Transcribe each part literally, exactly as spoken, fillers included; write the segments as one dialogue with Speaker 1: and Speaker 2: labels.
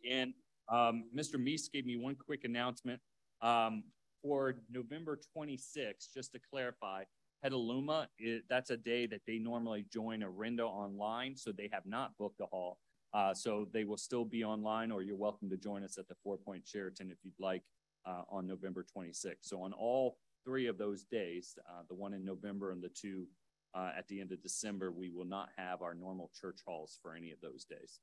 Speaker 1: And um, Mister Meese gave me one quick announcement. Um, for November twenty-sixth, just to clarify, Petaluma, is, that's a day that they normally join Orinda online, so they have not booked a hall. Uh, so they will still be online, or you're welcome to join us at the Four Point Sheraton if you'd like uh, on November twenty-sixth. So on all three of those days, uh, the one in November and the two uh, at the end of December, we will not have our normal church halls for any of those days.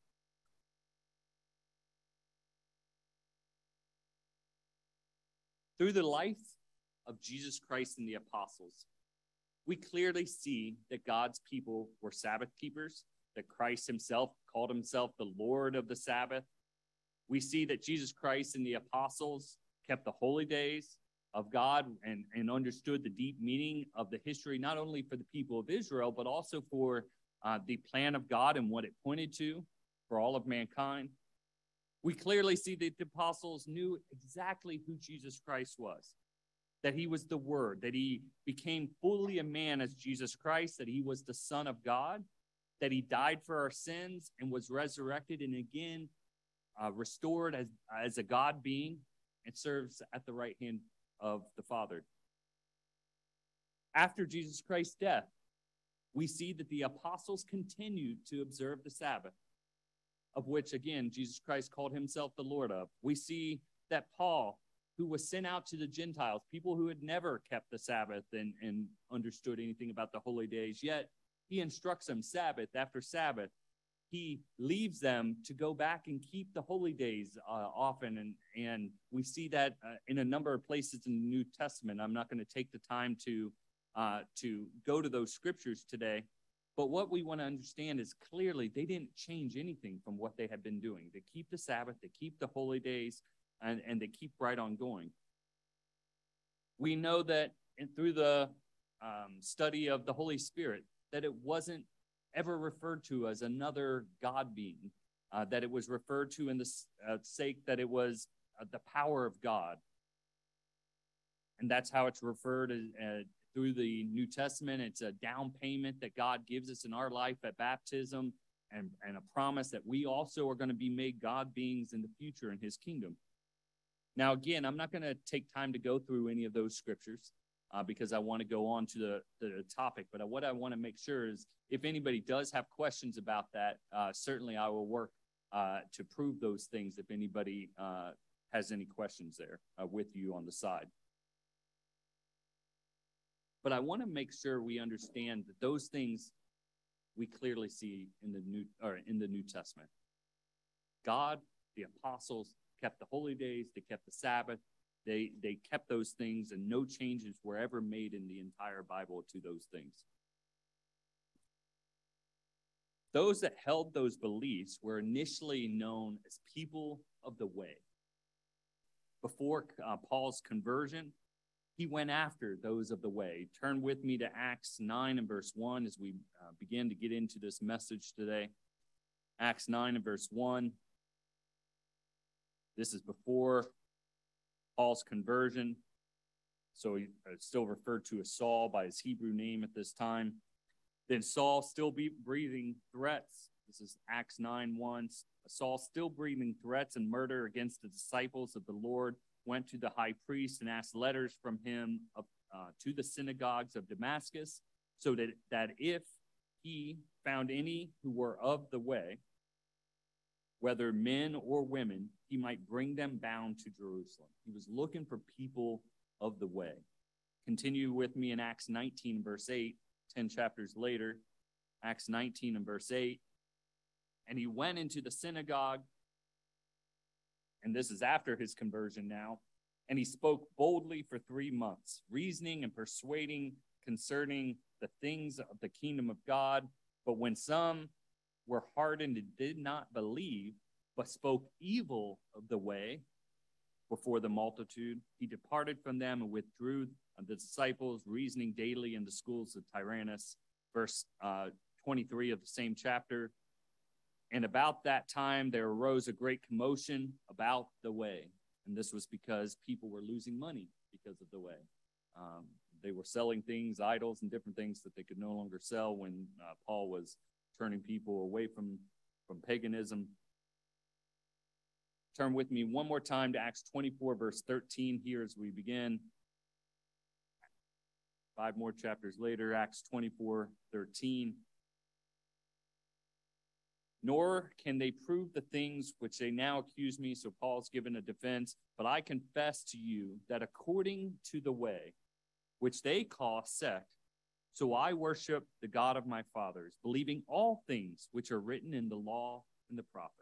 Speaker 1: Through the life of Jesus Christ and the apostles, we clearly see that God's people were Sabbath keepers, that Christ himself called himself the Lord of the Sabbath. We see that Jesus Christ and the apostles kept the holy days of God and, and understood the deep meaning of the history, not only for the people of Israel, but also for uh, the plan of God and what it pointed to for all of mankind. We clearly see that the apostles knew exactly who Jesus Christ was, that he was the Word, that he became fully a man as Jesus Christ, that he was the Son of God, that he died for our sins and was resurrected and again uh, restored as, as a God being and serves at the right hand of the Father. After Jesus Christ's death, we see that the apostles continued to observe the Sabbath, of which, again, Jesus Christ called himself the Lord of. We see that Paul, who was sent out to the Gentiles, people who had never kept the Sabbath and, and understood anything about the holy days, yet he instructs them Sabbath after Sabbath. He leaves them to go back and keep the holy days uh, often, and, and we see that uh, in a number of places in the New Testament. I'm not going to take the time to, uh, to go to those scriptures today, but what we want to understand is clearly they didn't change anything from what they had been doing. They keep the Sabbath, they keep the holy days, and, and they keep right on going. We know that in, through the um, study of the Holy Spirit, that it wasn't ever referred to as another God being, uh, that it was referred to in the uh, sake that it was uh, the power of God. And that's how it's referred uh, through the New Testament. It's a down payment that God gives us in our life at baptism, and, and a promise that we also are going to be made God beings in the future in his kingdom. Now, again, I'm not going to take time to go through any of those scriptures uh, because I want to go on to the, the topic. But what I want to make sure is if anybody does have questions about that, uh, certainly I will work uh, to prove those things if anybody uh, has any questions there uh, with you on the side. But I want to make sure we understand that those things we clearly see in the New or in the New Testament. God, the apostles, kept the holy days, they kept the Sabbath, they they kept those things, and no changes were ever made in the entire Bible to those things. Those that held those beliefs were initially known as people of the way. Before uh, Paul's conversion, he went after those of the way. Turn with me to Acts nine and verse one as we uh, begin to get into this message today. Acts nine and verse one. This is before Paul's conversion, so he uh, still referred to as Saul by his Hebrew name at this time. Then Saul, still be breathing threats. This is Acts nine one. Saul, still breathing threats and murder against the disciples of the Lord, went to the high priest and asked letters from him uh, to the synagogues of Damascus, so that, that if he found any who were of the way, whether men or women, he might bring them bound to Jerusalem. He was looking for people of the way. Continue with me in Acts nineteen, verse eight, ten chapters later. Acts nineteen and verse eight. And he went into the synagogue, and this is after his conversion now, and he spoke boldly for three months, reasoning and persuading concerning the things of the kingdom of God. But when some were hardened and did not believe, but spoke evil of the way before the multitude, he departed from them and withdrew the disciples, reasoning daily in the schools of Tyrannus. Verse uh, twenty-three of the same chapter. And about that time there arose a great commotion about the way. And this was because people were losing money because of the way. Um, they were selling things, idols, and different things that they could no longer sell when uh, Paul was turning people away from, from paganism. Turn with me one more time to Acts twenty-four, verse thirteen here as we begin. Five more chapters later, Acts twenty-four, thirteen. Nor can they prove the things which they now accuse me. So Paul's given a defense. But I confess to you that according to the way which they call sect, so I worship the God of my fathers, believing all things which are written in the law and the prophets.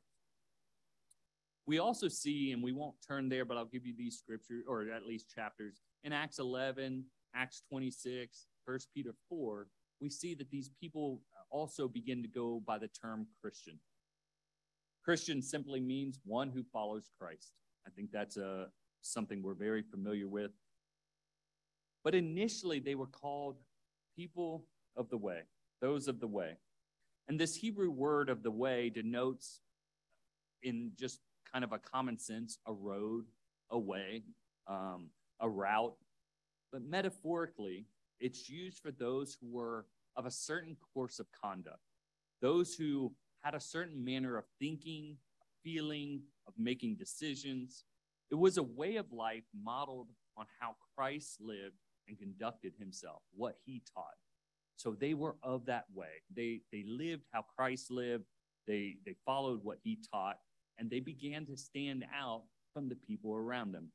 Speaker 1: We also see, and we won't turn there, but I'll give you these scriptures, or at least chapters, in Acts eleven, Acts twenty-six, First Peter four, we see that these people also begin to go by the term Christian. Christian simply means one who follows Christ. I think that's a, something we're very familiar with. But initially, they were called people of the way, those of the way. And this Hebrew word of the way denotes, in just kind of a common sense, a road, a way, um, a route. But metaphorically, it's used for those who were of a certain course of conduct, those who had a certain manner of thinking, feeling, of making decisions. It was a way of life modeled on how Christ lived and conducted himself, what he taught. So they were of that way. They they lived how Christ lived. They they followed what he taught, and they began to stand out from the people around them.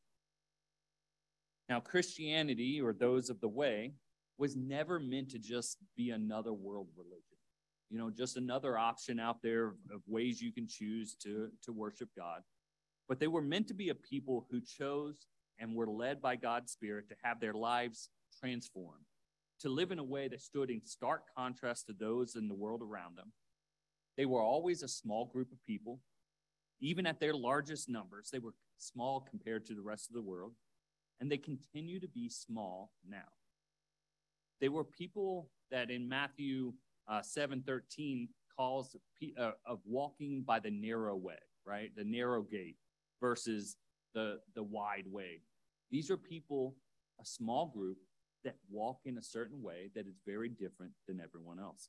Speaker 1: Now, Christianity, or those of the way, was never meant to just be another world religion. You know, just another option out there of ways you can choose to, to worship God. But they were meant to be a people who chose and were led by God's Spirit to have their lives transformed, to live in a way that stood in stark contrast to those in the world around them. They were always a small group of people. Even at their largest numbers, they were small compared to the rest of the world, and they continue to be small now. They were people that in Matthew uh, seven thirteen calls uh, of walking by the narrow way, right? The narrow gate versus the, the wide way. These are people, a small group, that walk in a certain way that is very different than everyone else.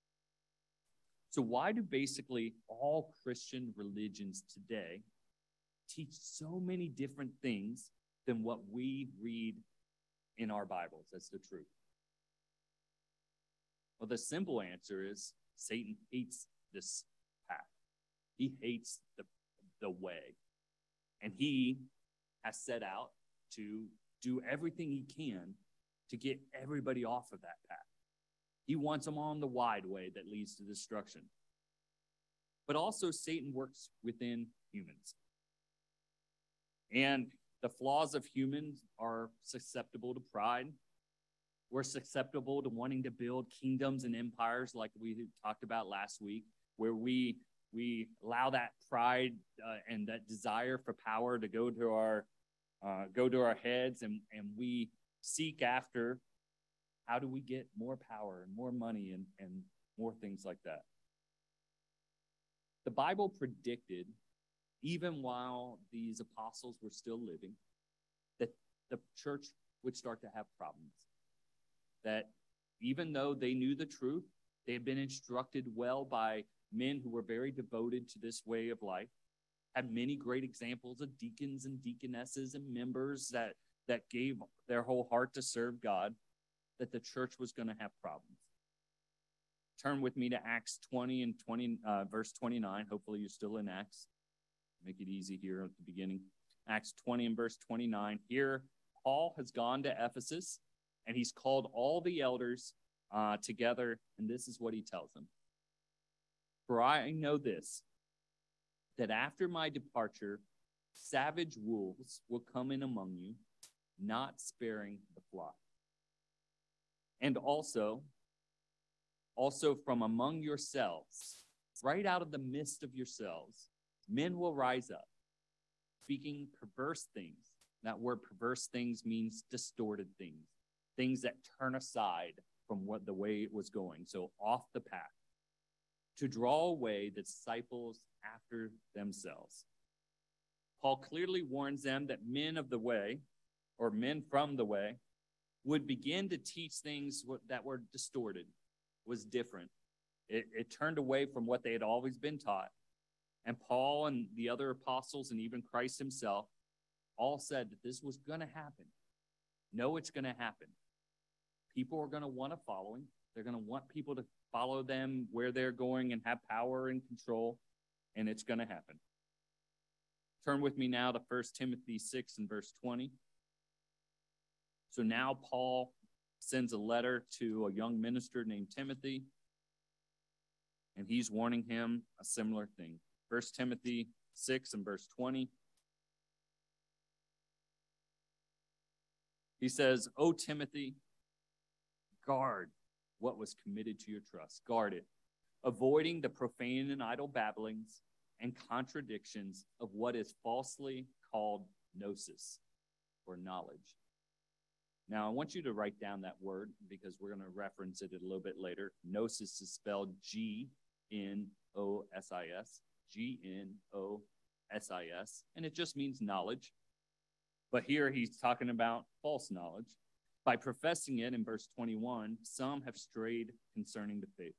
Speaker 1: So why do basically all Christian religions today teach so many different things than what we read in our Bibles as the truth? Well, the simple answer is Satan hates this path. He hates the, the way. And he has set out to do everything he can to get everybody off of that path. He wants them on the wide way that leads to destruction. But also, Satan works within humans. And the flaws of humans are susceptible to pride. We're susceptible to wanting to build kingdoms and empires like we talked about last week, where we we allow that pride uh, and that desire for power to go to our uh, go to our heads, and, and we seek after how do we get more power and more money and, and more things like that. The Bible predicted, even while these apostles were still living, that the church would start to have problems. That even though they knew the truth, they had been instructed well by men who were very devoted to this way of life, had many great examples of deacons and deaconesses and members that, that gave their whole heart to serve God, that the church was going to have problems. Turn with me to Acts twenty and twenty, uh, verse twenty-nine. Hopefully you're still in Acts. Make it easy here at the beginning. Acts twenty and verse twenty-nine. Here, Paul has gone to Ephesus, and he's called all the elders uh, together, and this is what he tells them. For I know this, that after my departure, savage wolves will come in among you, not sparing the flock. And also, also from among yourselves, right out of the midst of yourselves, men will rise up, speaking perverse things. That word perverse things means distorted things, things that turn aside from what the way it was going, so off the path, to draw away the disciples after themselves. Paul clearly warns them that men of the way, or men from the way, would begin to teach things that were distorted, was different. It, it turned away from what they had always been taught, And Paul and the other apostles and even Christ himself all said that this was going to happen. No, it's going to happen. People are going to want to follow him. They're going to want people to follow them where they're going and have power and control, and it's going to happen. Turn with me now to First Timothy six and verse twenty. So now Paul sends a letter to a young minister named Timothy, and he's warning him a similar thing. First Timothy six and verse twenty. He says, "O Timothy, guard what was committed to your trust. Guard it, avoiding the profane and idle babblings and contradictions of what is falsely called gnosis, or knowledge." Now, I want you to write down that word because we're going to reference it a little bit later. Gnosis is spelled G N O S I S, G N O S I S, and it just means knowledge. But here he's talking about false knowledge. By professing it in verse twenty-one, some have strayed concerning the faith.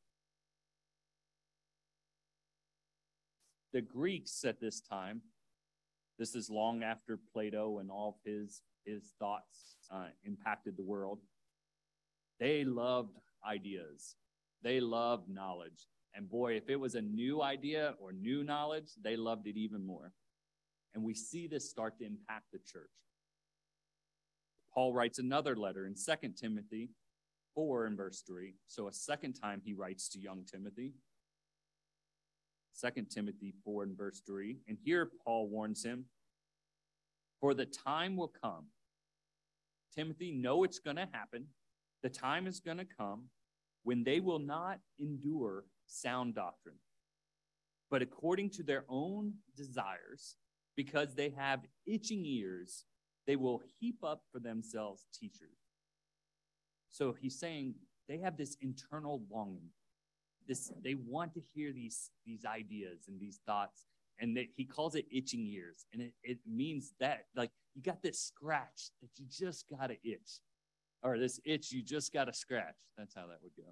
Speaker 1: The Greeks at this time, this is long after Plato and all of his, his thoughts uh, impacted the world, they loved ideas. They loved knowledge. And boy, if it was a new idea or new knowledge, they loved it even more. And we see this start to impact the church. Paul writes another letter in Second Timothy four and verse three. So a second time he writes to young Timothy. Second Timothy four and verse three. And here Paul warns him, "For the time will come." Timothy, know it's going to happen. The time is going to come when they will not endure sound doctrine, but according to their own desires, because they have itching ears, they will heap up for themselves teachers. So he's saying they have this internal longing. This, they want to hear these, these ideas and these thoughts, and they, he calls it itching ears. And it, it means that, like, you got this scratch that you just got to itch, or this itch you just got to scratch. That's how that would go.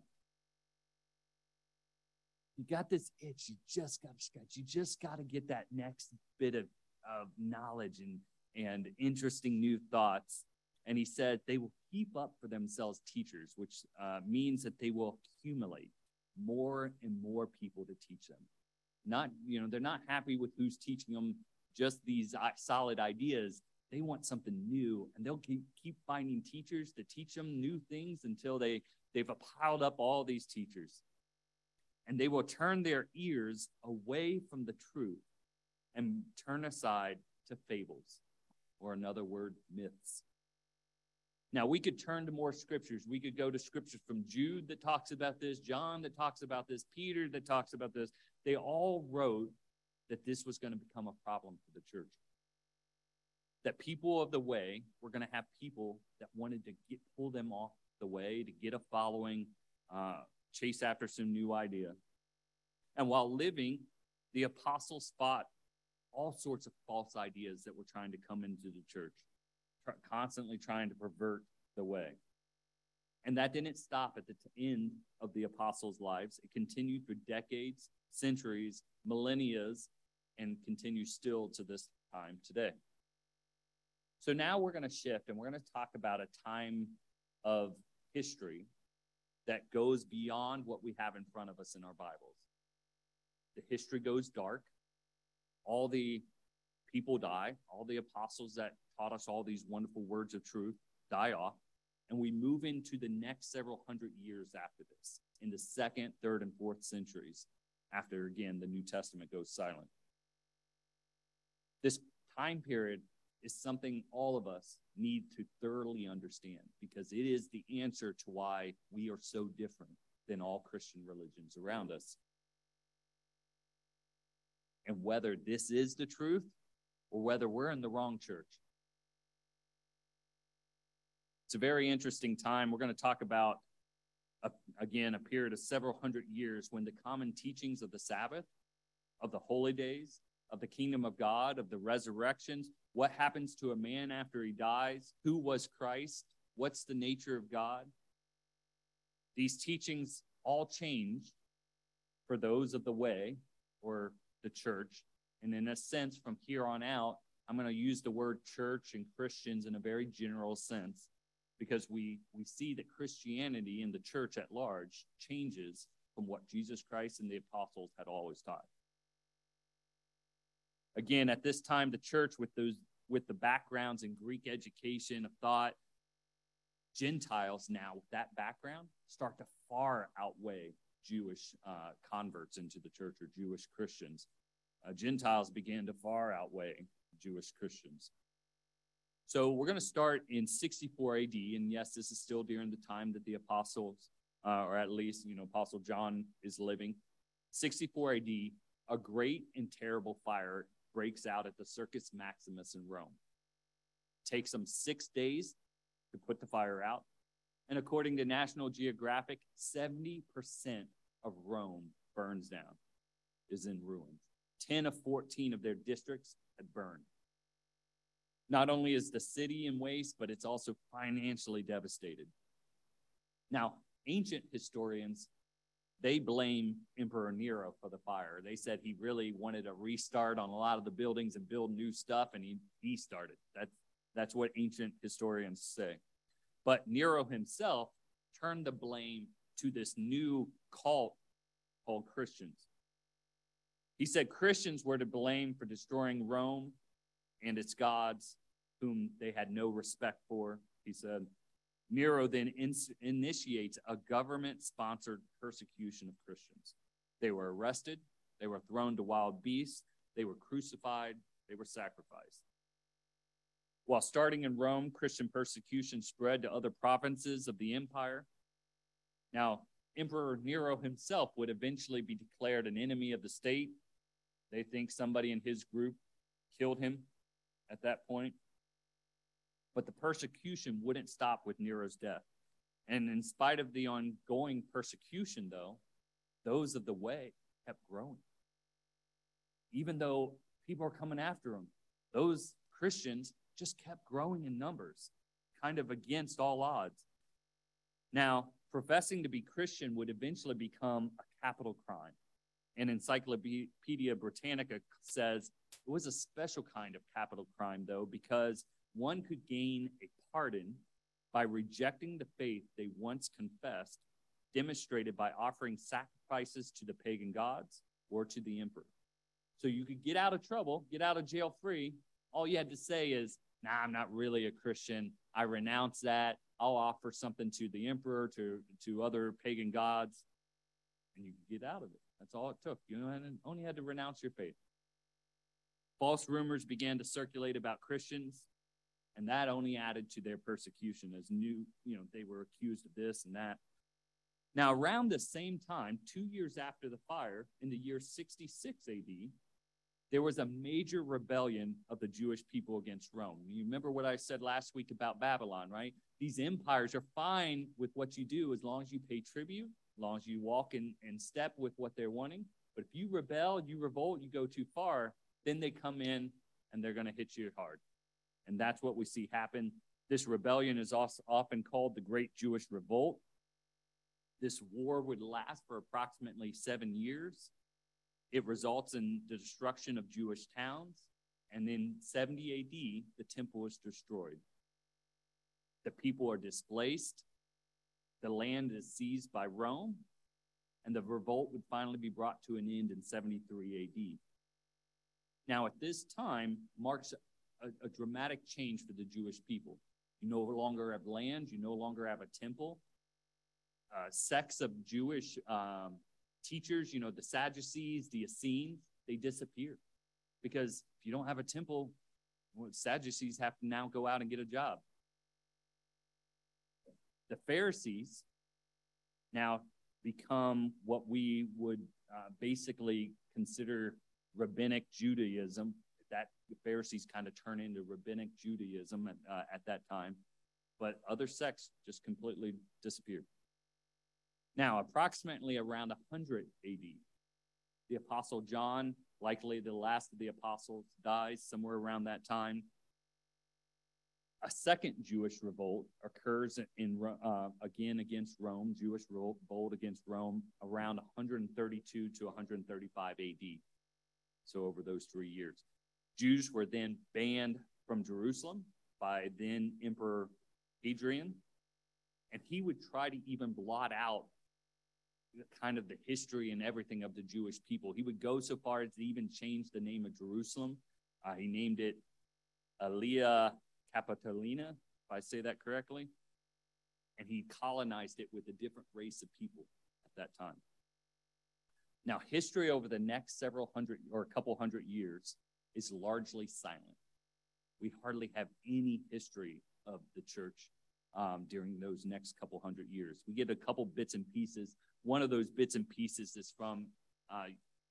Speaker 1: You got this itch you just got to scratch. You just got to get that next bit of, of knowledge and, and interesting new thoughts. And he said they will heap up for themselves teachers, which uh, means that they will accumulate more and more people to teach them. Not, you know, they're not happy with who's teaching them just these solid ideas. They want something new, and they'll keep, keep finding teachers to teach them new things until they, they've piled up all these teachers. And they will turn their ears away from the truth and turn aside to fables, or another word, myths. Now, we could turn to more scriptures. We could go to scriptures from Jude that talks about this, John that talks about this, Peter that talks about this. They all wrote that this was going to become a problem for the church. That people of the way were going to have people that wanted to get pull them off the way, to get a following, uh, chase after some new idea. And while living, the apostles fought all sorts of false ideas that were trying to come into the church, constantly trying to pervert the way. And that didn't stop at the t- end of the apostles' lives. It continued for decades, centuries, millennia, and continues still to this time today. So now we're going to shift, and we're going to talk about a time of history that goes beyond what we have in front of us in our Bibles. The history goes dark. All the people die. All the apostles that taught us all these wonderful words of truth die off. And we move into the next several hundred years after this, in the second, third, and fourth centuries, after, again, the New Testament goes silent. This time period is something all of us need to thoroughly understand, because it is the answer to why we are so different than all Christian religions around us. And whether this is the truth or whether we're in the wrong church. It's a very interesting time. We're going to talk about, a, again, a period of several hundred years when the common teachings of the Sabbath, of the holy days, of the kingdom of God, of the resurrections, what happens to a man after he dies, who was Christ, what's the nature of God. These teachings all changed for those of the way, or the church. And in a sense, from here on out, I'm going to use the word church and Christians in a very general sense, because we, we see that Christianity and the church at large changes from what Jesus Christ and the apostles had always taught. Again, at this time, the church with those with the backgrounds in Greek education of thought, Gentiles now with that background start to far outweigh Jewish uh, converts into the church, or Jewish Christians. Uh, Gentiles began to far outweigh Jewish Christians. So we're going to start in sixty-four A D, and yes, this is still during the time that the apostles, uh, or at least, you know, Apostle John is living. sixty-four A D, a great and terrible fire breaks out at the Circus Maximus in Rome. It takes them six days to put the fire out, and according to National Geographic, seventy percent of Rome burns down, is in ruins. ten of fourteen of their districts had burned. Not only is the city in waste, but it's also financially devastated. Now, ancient historians, they blame Emperor Nero for the fire. They said he really wanted a restart on a lot of the buildings and build new stuff, and he, he started. That's, that's what ancient historians say. But Nero himself turned the blame to this new cult called Christians. He said Christians were to blame for destroying Rome and its gods, whom they had no respect for. He said, Nero then in- initiates a government-sponsored persecution of Christians. They were arrested, they were thrown to wild beasts, they were crucified, they were sacrificed. While starting in Rome, Christian persecution spread to other provinces of the empire. Now, Emperor Nero himself would eventually be declared an enemy of the state. They think somebody in his group killed him at that point. But the persecution wouldn't stop with Nero's death. And in spite of the ongoing persecution, though, those of the way kept growing. Even though people are coming after them, those Christians just kept growing in numbers, kind of against all odds. Now, professing to be Christian would eventually become a capital crime. And Encyclopedia Britannica says it was a special kind of capital crime, though, because one could gain a pardon by rejecting the faith they once confessed, demonstrated by offering sacrifices to the pagan gods or to the emperor. So you could get out of trouble, get out of jail free. All you had to say is, nah, I'm not really a Christian. I renounce that. I'll offer something to the emperor, to, to other pagan gods, and you could get out of it. That's all it took. You only had to renounce your faith. False rumors began to circulate about Christians, and that only added to their persecution, as new, you know, they were accused of this and that. Now, around the same time, two years after the fire, in the year sixty-six A D, there was a major rebellion of the Jewish people against Rome. You remember what I said last week about Babylon, right? These empires are fine with what you do as long as you pay tribute, as long as you walk in, in step with what they're wanting. But if you rebel, you revolt, you go too far, then they come in and they're going to hit you hard. And that's what we see happen. This rebellion is also often called the Great Jewish Revolt. This war would last for approximately seven years. It results in the destruction of Jewish towns. And in seventy A D, the temple is destroyed. The people are displaced. The land is seized by Rome. And the revolt would finally be brought to an end in seventy-three A D. Now, at this time marks a, a dramatic change for the Jewish people. You no longer have land. You no longer have a temple. Uh, sects of Jewish um, teachers, you know, the Sadducees, the Essenes, they disappear. Because if you don't have a temple, well, Sadducees have to now go out and get a job. The Pharisees now become what we would uh, basically consider rabbinic Judaism. That the Pharisees kind of turn into rabbinic Judaism at, uh, at that time. But other sects just completely disappeared. Now, approximately around one hundred A D, the Apostle John, likely the last of the apostles, dies somewhere around that time. A second Jewish revolt occurs in uh, again against Rome, Jewish revolt against Rome, around one hundred thirty-two to one hundred thirty-five A D. So over those three years, Jews were then banned from Jerusalem by then Emperor Hadrian, and he would try to even blot out kind of the history and everything of the Jewish people. He would go so far as to even change the name of Jerusalem. Uh, he named it Aelia Capitolina, if I say that correctly. And he colonized it with a different race of people at that time. Now, history over the next several hundred or a couple hundred years is largely silent. We hardly have any history of the church um, during those next couple hundred years. We get a couple bits and pieces. One of those bits and pieces is from uh,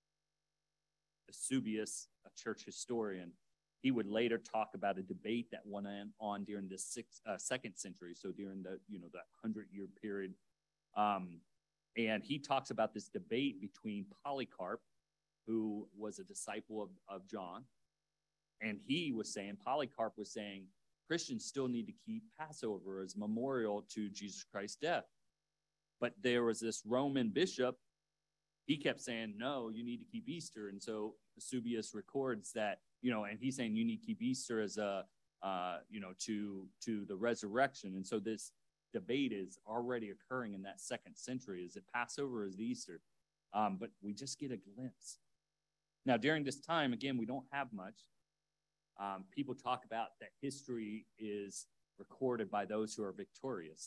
Speaker 1: Eusebius, a church historian. He would later talk about a debate that went on during the sixth, uh, second century, so during the you know that hundred-year period. Um, and he talks about this debate between Polycarp, who was a disciple of, of John, and he was saying, Polycarp was saying, Christians still need to keep Passover as a memorial to Jesus Christ's death. But there was this Roman bishop, he kept saying, no, you need to keep Easter. And so Eusebius records that, you know, and he's saying you need to keep Easter as a, uh, you know, to to the resurrection. And so this debate is already occurring in that second century. Is it Passover or is it Easter? Um, but we just get a glimpse. Now, during this time, again, we don't have much. Um, people talk about that history is recorded by those who are victorious.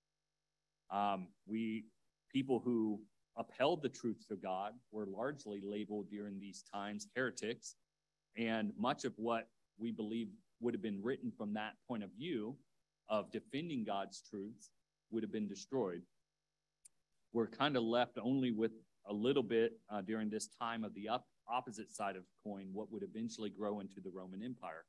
Speaker 1: Um, we, people who upheld the truths of God were largely labeled during these times heretics, and much of what we believe would have been written from that point of view of defending God's truths would have been destroyed. We're kind of left only with a little bit uh, during this time of the up, opposite side of the coin, what would eventually grow into the Roman Empire.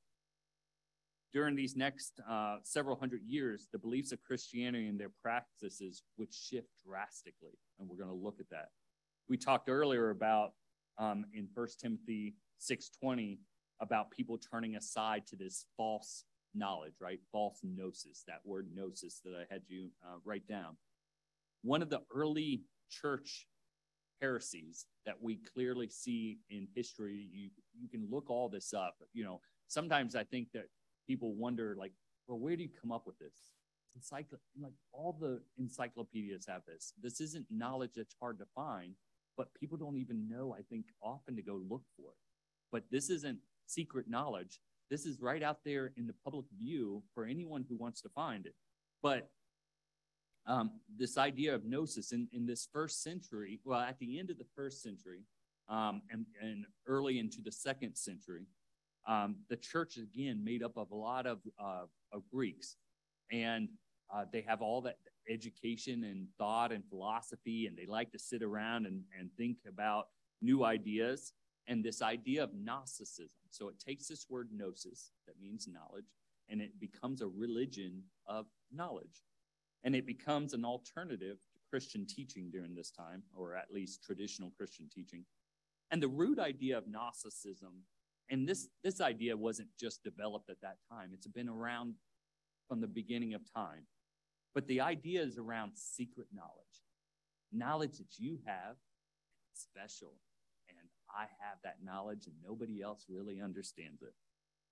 Speaker 1: During these next uh, several hundred years, the beliefs of Christianity and their practices would shift drastically, and we're going to look at that. We talked earlier about, um, in First Timothy six twenty, about people turning aside to this false knowledge, right? False gnosis, that word gnosis that I had you uh, write down. One of the early church heresies that we clearly see in history, you, you can look all this up. You know, sometimes I think that people wonder, like, well, where do you come up with this? Encycl- like all the encyclopedias have this. This isn't knowledge that's hard to find, but people don't even know, I think, often to go look for it. But this isn't secret knowledge. This is right out there in the public view for anyone who wants to find it. But um, this idea of gnosis in, in this first century, well, at the end of the first century um, and, and early into the second century, um, the church, again, made up of a lot of, uh, of Greeks. And uh, they have all that education and thought and philosophy, and they like to sit around and, and think about new ideas. And this idea of Gnosticism. So it takes this word gnosis, that means knowledge, and it becomes a religion of knowledge. And it becomes an alternative to Christian teaching during this time, or at least traditional Christian teaching. And the root idea of Gnosticism, and this, this idea wasn't just developed at that time. It's been around from the beginning of time. But the idea is around secret knowledge. Knowledge that you have, special. And I have that knowledge and nobody else really understands it.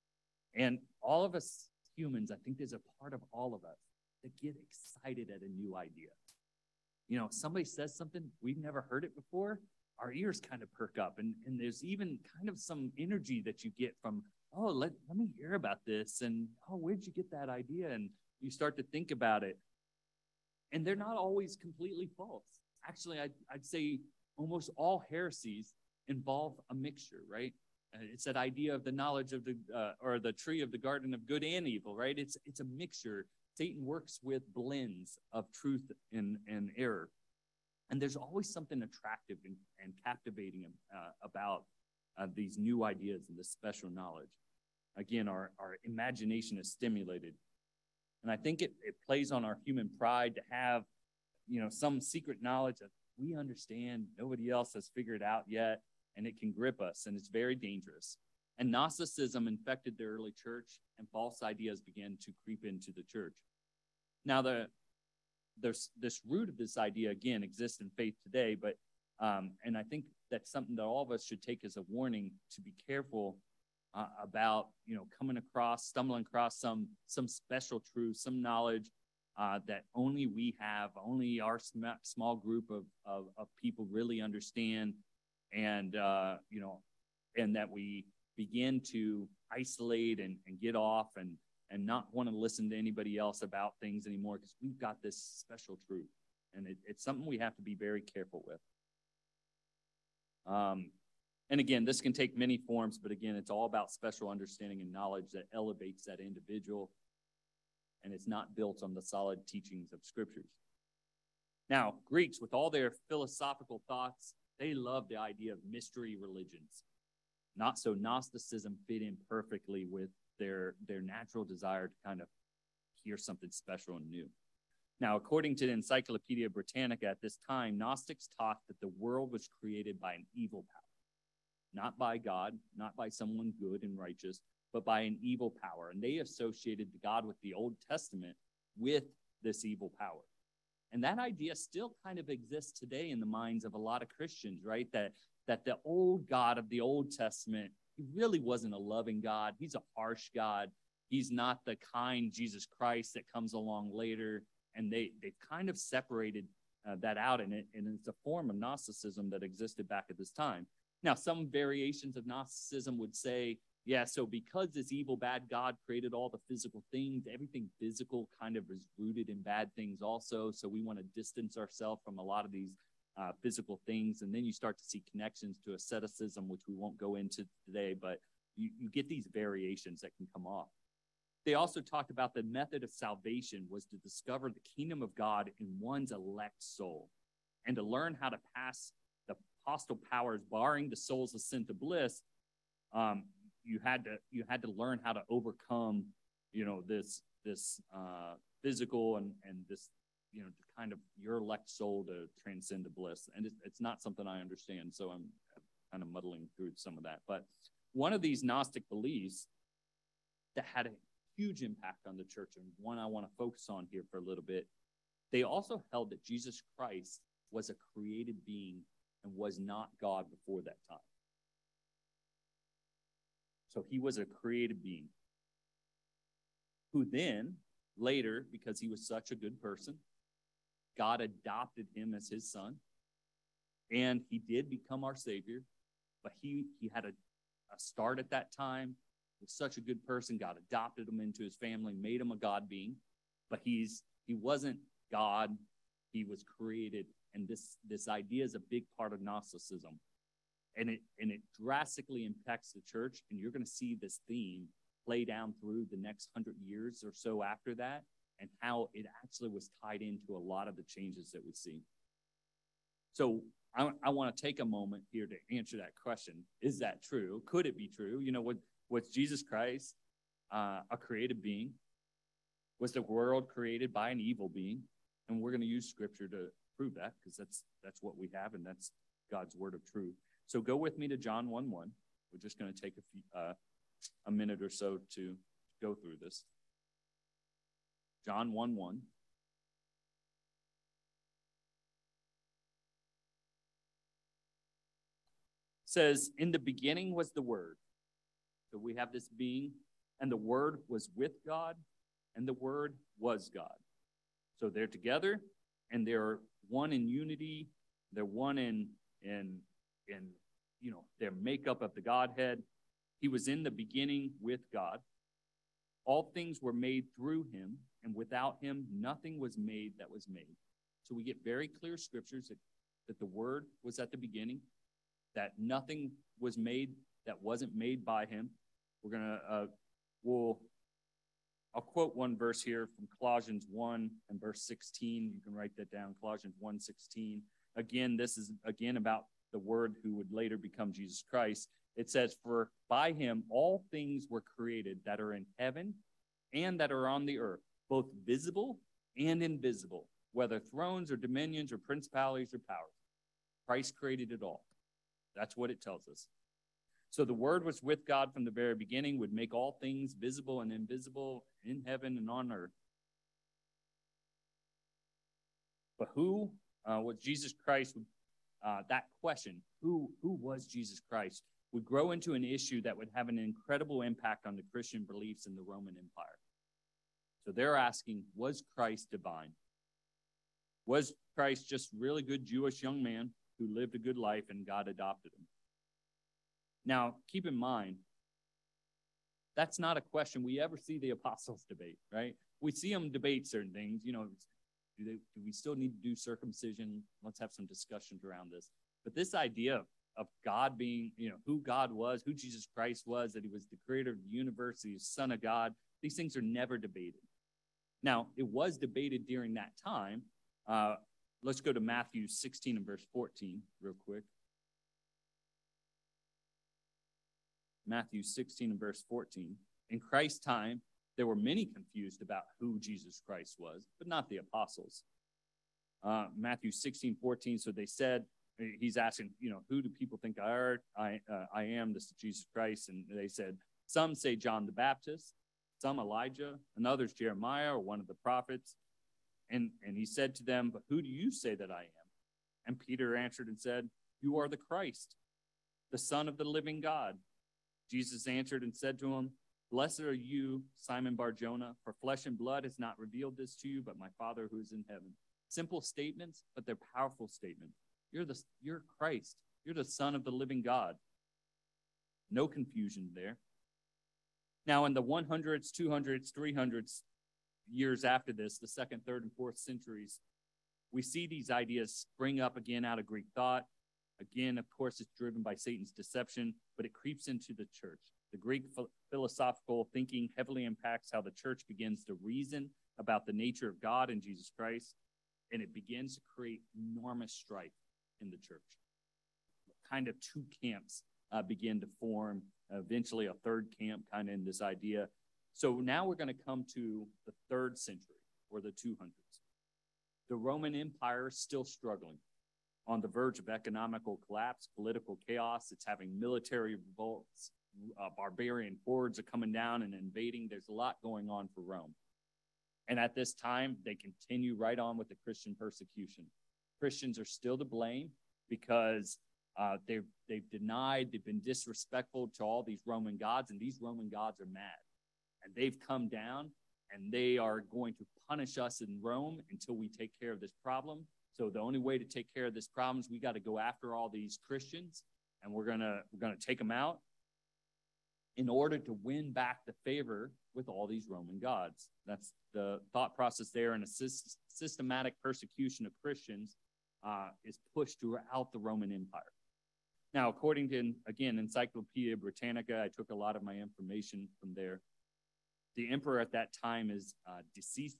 Speaker 1: And all of us humans, I think there's a part of all of us that get excited at a new idea. You know, somebody says something, we've never heard it before, our ears kind of perk up. And, and there's even kind of some energy that you get from, oh, let, let me hear about this. And, oh, where'd you get that idea? And you start to think about it. And they're not always completely false. Actually, I'd, I'd say almost all heresies involve a mixture, right? Uh, it's that idea of the knowledge of the, uh, or the tree of the garden of good and evil, right? It's it's a mixture. Satan works with blends of truth and, and error. And there's always something attractive and, and captivating uh, about uh, these new ideas and this special knowledge. Again, our, our imagination is stimulated. And I think it, it plays on our human pride to have, you know, some secret knowledge that we understand, nobody else has figured out yet, and it can grip us, and it's very dangerous. And Gnosticism infected the early church, and false ideas began to creep into the church. Now, the there's this root of this idea, again, exists in faith today, but um, and I think that's something that all of us should take as a warning to be careful uh, about, you know, coming across, stumbling across some some special truth, some knowledge uh, that only we have, only our sm- small group of, of, of people really understand, and, uh, you know, and that we begin to isolate and, and get off and, and not want to listen to anybody else about things anymore, because we've got this special truth. And it, it's something we have to be very careful with. Um, and again, this can take many forms, but again, it's all about special understanding and knowledge that elevates that individual, and it's not built on the solid teachings of scriptures. Now, Greeks, with all their philosophical thoughts, they love the idea of mystery religions. Not so Gnosticism fit in perfectly with their, their natural desire to kind of hear something special and new. Now, according to the Encyclopedia Britannica at this time, Gnostics taught that the world was created by an evil power. Not by God, not by someone good and righteous, but by an evil power. And they associated God with the Old Testament with this evil power. And that idea still kind of exists today in the minds of a lot of Christians, right? That, that the old God of the Old Testament, he really wasn't a loving God. He's a harsh God. He's not the kind Jesus Christ that comes along later. And they, they've kind of separated uh, that out in it. And it's a form of Gnosticism that existed back at this time. Now, some variations of Gnosticism would say, yeah, so because this evil, bad God created all the physical things, everything physical kind of is rooted in bad things also. So we want to distance ourselves from a lot of these uh, physical things. And then you start to see connections to asceticism, which we won't go into today, but you, you get these variations that can come off. They also talked about the method of salvation was to discover the kingdom of God in one's elect soul and to learn how to pass the hostile powers, barring the soul's ascent to bliss. Um, you had to you had to learn how to overcome, you know, this this uh, physical and and this, you know, to kind of your elect soul to transcend to bliss. And it's, it's not something I understand, so I'm kind of muddling through some of that. But one of these Gnostic beliefs that had a huge impact on the church, and one I want to focus on here for a little bit, they also held that Jesus Christ was a created being and was not God before that time. So he was a created being who then, later, because he was such a good person, God adopted him as his son, and he did become our Savior, but he, he had a, a start at that time. He was such a good person. God adopted him into his family, made him a God being, but he's he wasn't God. He was created, and this, this idea is a big part of Gnosticism. And it and it drastically impacts the church, and you're going to see this theme play down through the next hundred years or so after that, and how it actually was tied into a lot of the changes that we see. So I, I want to take a moment here to answer that question. Is that true? Could it be true? You know, what was Jesus Christ uh, a created being? Was the world created by an evil being? And we're going to use scripture to prove that, because that's that's what we have, and that's God's word of truth. So go with me to John one one. We're just going to take a few, uh, a minute or so to go through this. John one one. Says, in the beginning was the Word. So we have this being, and the Word was with God, and the Word was God. So they're together, and they're one in unity. They're one in in in you know their makeup of the Godhead. He was in the beginning with God. All things were made through him, and without him nothing was made that was made. So we get very clear scriptures that, that the Word was at the beginning, that nothing was made that wasn't made by him. We're gonna uh, we'll I'll quote one verse here from Colossians one and verse sixteen. You can write that down, Colossians one sixteen. Again, this is again about the Word who would later become Jesus Christ. It says, for by him all things were created that are in heaven and that are on the earth, both visible and invisible, whether thrones or dominions or principalities or powers. Christ created it all. That's what it tells us. So the Word was with God from the very beginning, would make all things visible and invisible in heaven and on earth. But who uh, was Jesus Christ would uh, that question, who, who was Jesus Christ, would grow into an issue that would have an incredible impact on the Christian beliefs in the Roman Empire. So they're asking, was Christ divine? Was Christ just really good Jewish young man who lived a good life and God adopted him? Now, keep in mind, that's not a question we ever see the apostles debate, right? We see them debate certain things. You know, do, they, do we still need to do circumcision? Let's have some discussions around this. But this idea of, of God being, you know, who God was, who Jesus Christ was, that he was the creator of the universe, he's the Son of God, these things are never debated. Now, it was debated during that time. Uh, let's go to Matthew sixteen and verse fourteen real quick. Matthew sixteen and verse fourteen. In Christ's time, there were many confused about who Jesus Christ was, but not the apostles. Uh, Matthew sixteen, fourteen, so they said, he's asking, you know, who do people think I are? I, uh, I am, this is Jesus Christ. And they said, some say John the Baptist, some Elijah, and others Jeremiah or one of the prophets. And, and he said to them, but who do you say that I am? And Peter answered and said, you are the Christ, the Son of the living God. Jesus answered and said to him, blessed are you, Simon Bar-Jonah, for flesh and blood has not revealed this to you, but my Father who is in heaven. Simple statements, but they're powerful statements. You're the you're Christ. You're the Son of the living God. No confusion there. Now, in the hundreds, two hundreds, three hundreds years after this, the second, third, and fourth centuries, we see these ideas spring up again out of Greek thought. Again, of course, it's driven by Satan's deception, but it creeps into the church. The Greek philosophical thinking heavily impacts how the church begins to reason about the nature of God and Jesus Christ, and it begins to create enormous strife in the church. Kind of two camps uh, begin to form, eventually a third camp kind of in this idea. So now we're going to come to the third century, or the two hundreds. The Roman Empire is still struggling, on the verge of economical collapse, political chaos. It's having military revolts. Uh, barbarian hordes are coming down and invading. There's a lot going on for Rome. And at this time, they continue right on with the Christian persecution. Christians are still to blame because uh, they've, they've denied, they've been disrespectful to all these Roman gods, and these Roman gods are mad. And they've come down, and they are going to punish us in Rome until we take care of this problem. So the only way to take care of this problem is we got to go after all these Christians, and we're gonna we're gonna take them out in order to win back the favor with all these Roman gods. That's the thought process there, and a sy- systematic persecution of Christians uh, is pushed throughout the Roman Empire. Now, according to, again, Encyclopedia Britannica, I took a lot of my information from there. The emperor at that time is uh, Decius,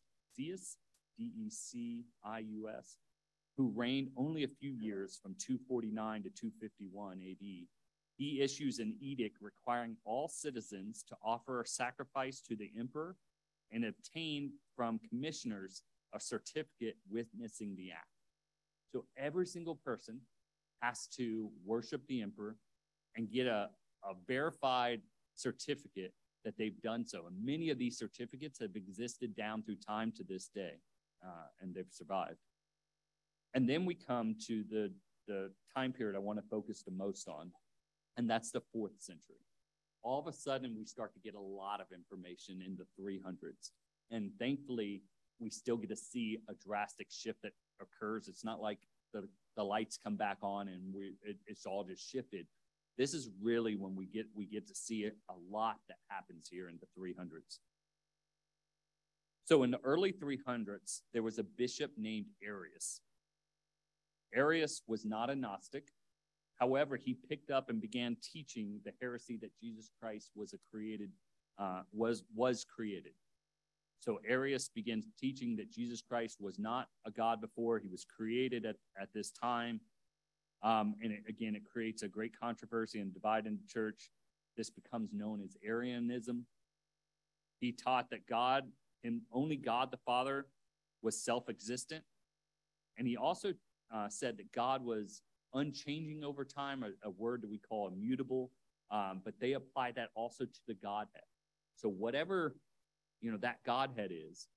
Speaker 1: D E C I U S, who reigned only a few years from two forty-nine to two fifty-one A D. He issues an edict requiring all citizens to offer a sacrifice to the emperor and obtain from commissioners a certificate witnessing the act. So every single person has to worship the emperor and get a, a verified certificate that they've done so. And many of these certificates have existed down through time to this day, uh, and they've survived. And then we come to the, the time period I want to focus the most on, and that's the fourth century. All of a sudden, we start to get a lot of information in the three hundreds. And thankfully, we still get to see a drastic shift that occurs. It's not like the, the lights come back on and we it, it's all just shifted. This is really when we get we get to see it, a lot that happens here in the three hundreds. So in the early three hundreds, there was a bishop named Arius. Arius was not a Gnostic. However, he picked up and began teaching the heresy that Jesus Christ was a created, uh, was was created. So Arius begins teaching that Jesus Christ was not a God before. He was created at, at this time. Um, and it, again, it creates a great controversy and divide in the church. This becomes known as Arianism. He taught that God, and only God the Father, was self-existent. And he also uh, said that God was unchanging over time, a, a word that we call immutable, um, but they apply that also to the Godhead. So whatever, you know, that Godhead is,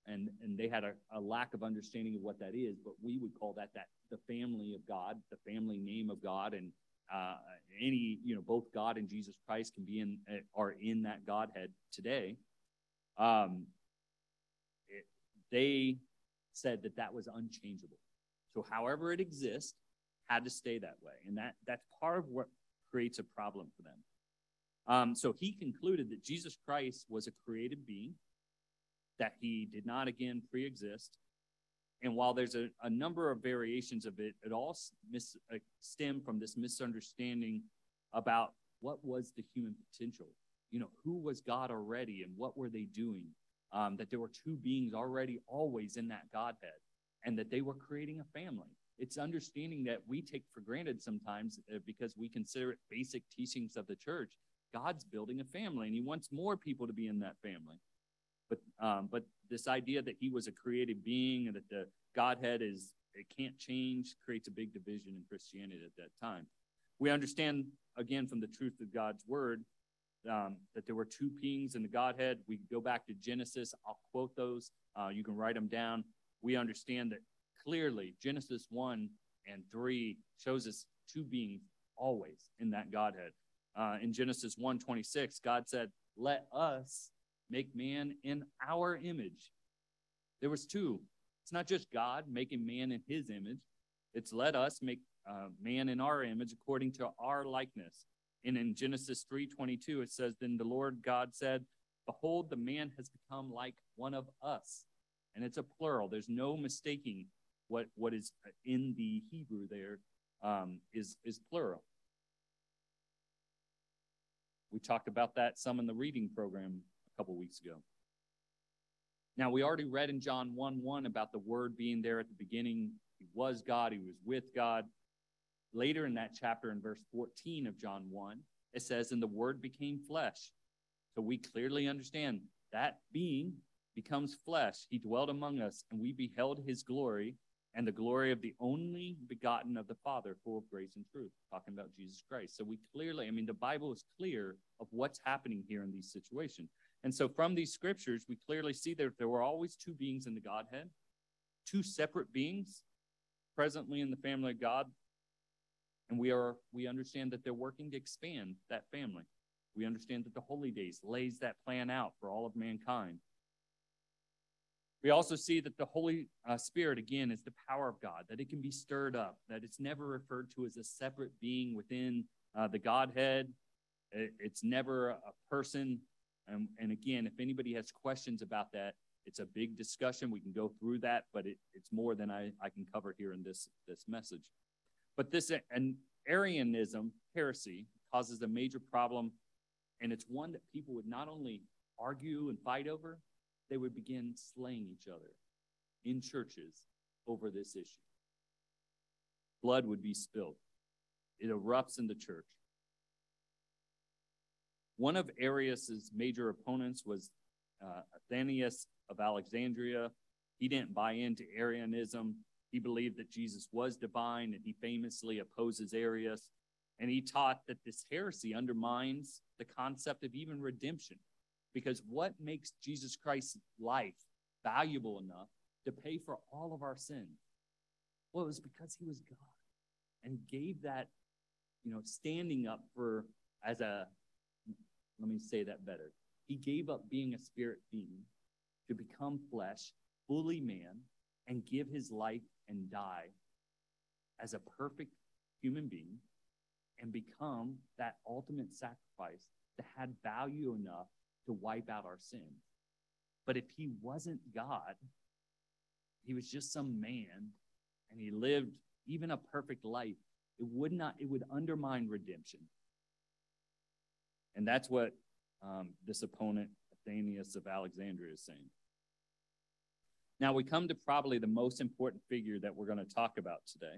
Speaker 1: and and they had a, a lack of understanding of what that is, but we would call that that the family of God, the family name of God, and uh, any you know both God and Jesus Christ can be in are in that Godhead today. Um, it, they said that that was unchangeable. So however it exists, had to stay that way, and that that's part of what creates a problem for them. Um, so he concluded that Jesus Christ was a created being, that he did not again pre-exist, and while there's a, a number of variations of it, it all mis- uh, stem from this misunderstanding about what was the human potential. You know, who was God already, and what were they doing? Um, that there were two beings already always in that Godhead, and that they were creating a family. It's understanding that we take for granted sometimes uh, because we consider it basic teachings of the church. God's building a family, and he wants more people to be in that family. But um, but this idea that he was a created being and that the Godhead is it can't change creates a big division in Christianity at that time. We understand, again, from the truth of God's word, um, that there were two beings in the Godhead. We go back to Genesis. I'll quote those. Uh, you can write them down. We understand that clearly Genesis one and three shows us two beings always in that Godhead. Uh, in Genesis one twenty-six, God said, "Let us make man in our image." There was two. It's not just God making man in his image. It's let us make uh, man in our image according to our likeness. And in Genesis three twenty-two, it says, "Then the Lord God said, behold, the man has become like one of us." And it's a plural. There's no mistaking what, what is in the Hebrew there um, is, is plural. We talked about that some in the reading program a couple weeks ago. Now, we already read in John one one about the Word being there at the beginning. He was God. He was with God. Later in that chapter, in verse fourteen of John one, it says, "And the Word became flesh." So we clearly understand that being becomes flesh. He dwelt among us, and we beheld his glory, and the glory of the only begotten of the Father, full of grace and truth. Talking about Jesus Christ. So we clearly, I mean, the Bible is clear of what's happening here in these situations. And so from these scriptures, we clearly see that there were always two beings in the Godhead, two separate beings presently in the family of God. And we are we understand that they're working to expand that family. We understand that the Holy Days lays that plan out for all of mankind. We also see that the Holy uh, Spirit, again, is the power of God, that it can be stirred up, that it's never referred to as a separate being within uh, the Godhead. It, it's never a person. Um, and again, if anybody has questions about that, it's a big discussion. We can go through that, but it, it's more than I, I can cover here in this, this message. But this an Arianism, heresy, causes a major problem, and it's one that people would not only argue and fight over, they would begin slaying each other in churches over this issue. Blood would be spilled. It erupts in the church. One of Arius's major opponents was uh, Athanasius of Alexandria. He didn't buy into Arianism. He believed that Jesus was divine, and he famously opposes Arius. And he taught that this heresy undermines the concept of even redemption. Because what makes Jesus Christ's life valuable enough to pay for all of our sins? Well, it was because he was God and gave that, you know, standing up for as a, let me say that better. He gave up being a spirit being to become flesh, fully man, and give his life and die as a perfect human being and become that ultimate sacrifice that had value enough to wipe out our sins. But if he wasn't God, he was just some man, and he lived even a perfect life, it would not, it would undermine redemption. And that's what um, this opponent, Athanasius of Alexandria, is saying. Now we come to probably the most important figure that we're going to talk about today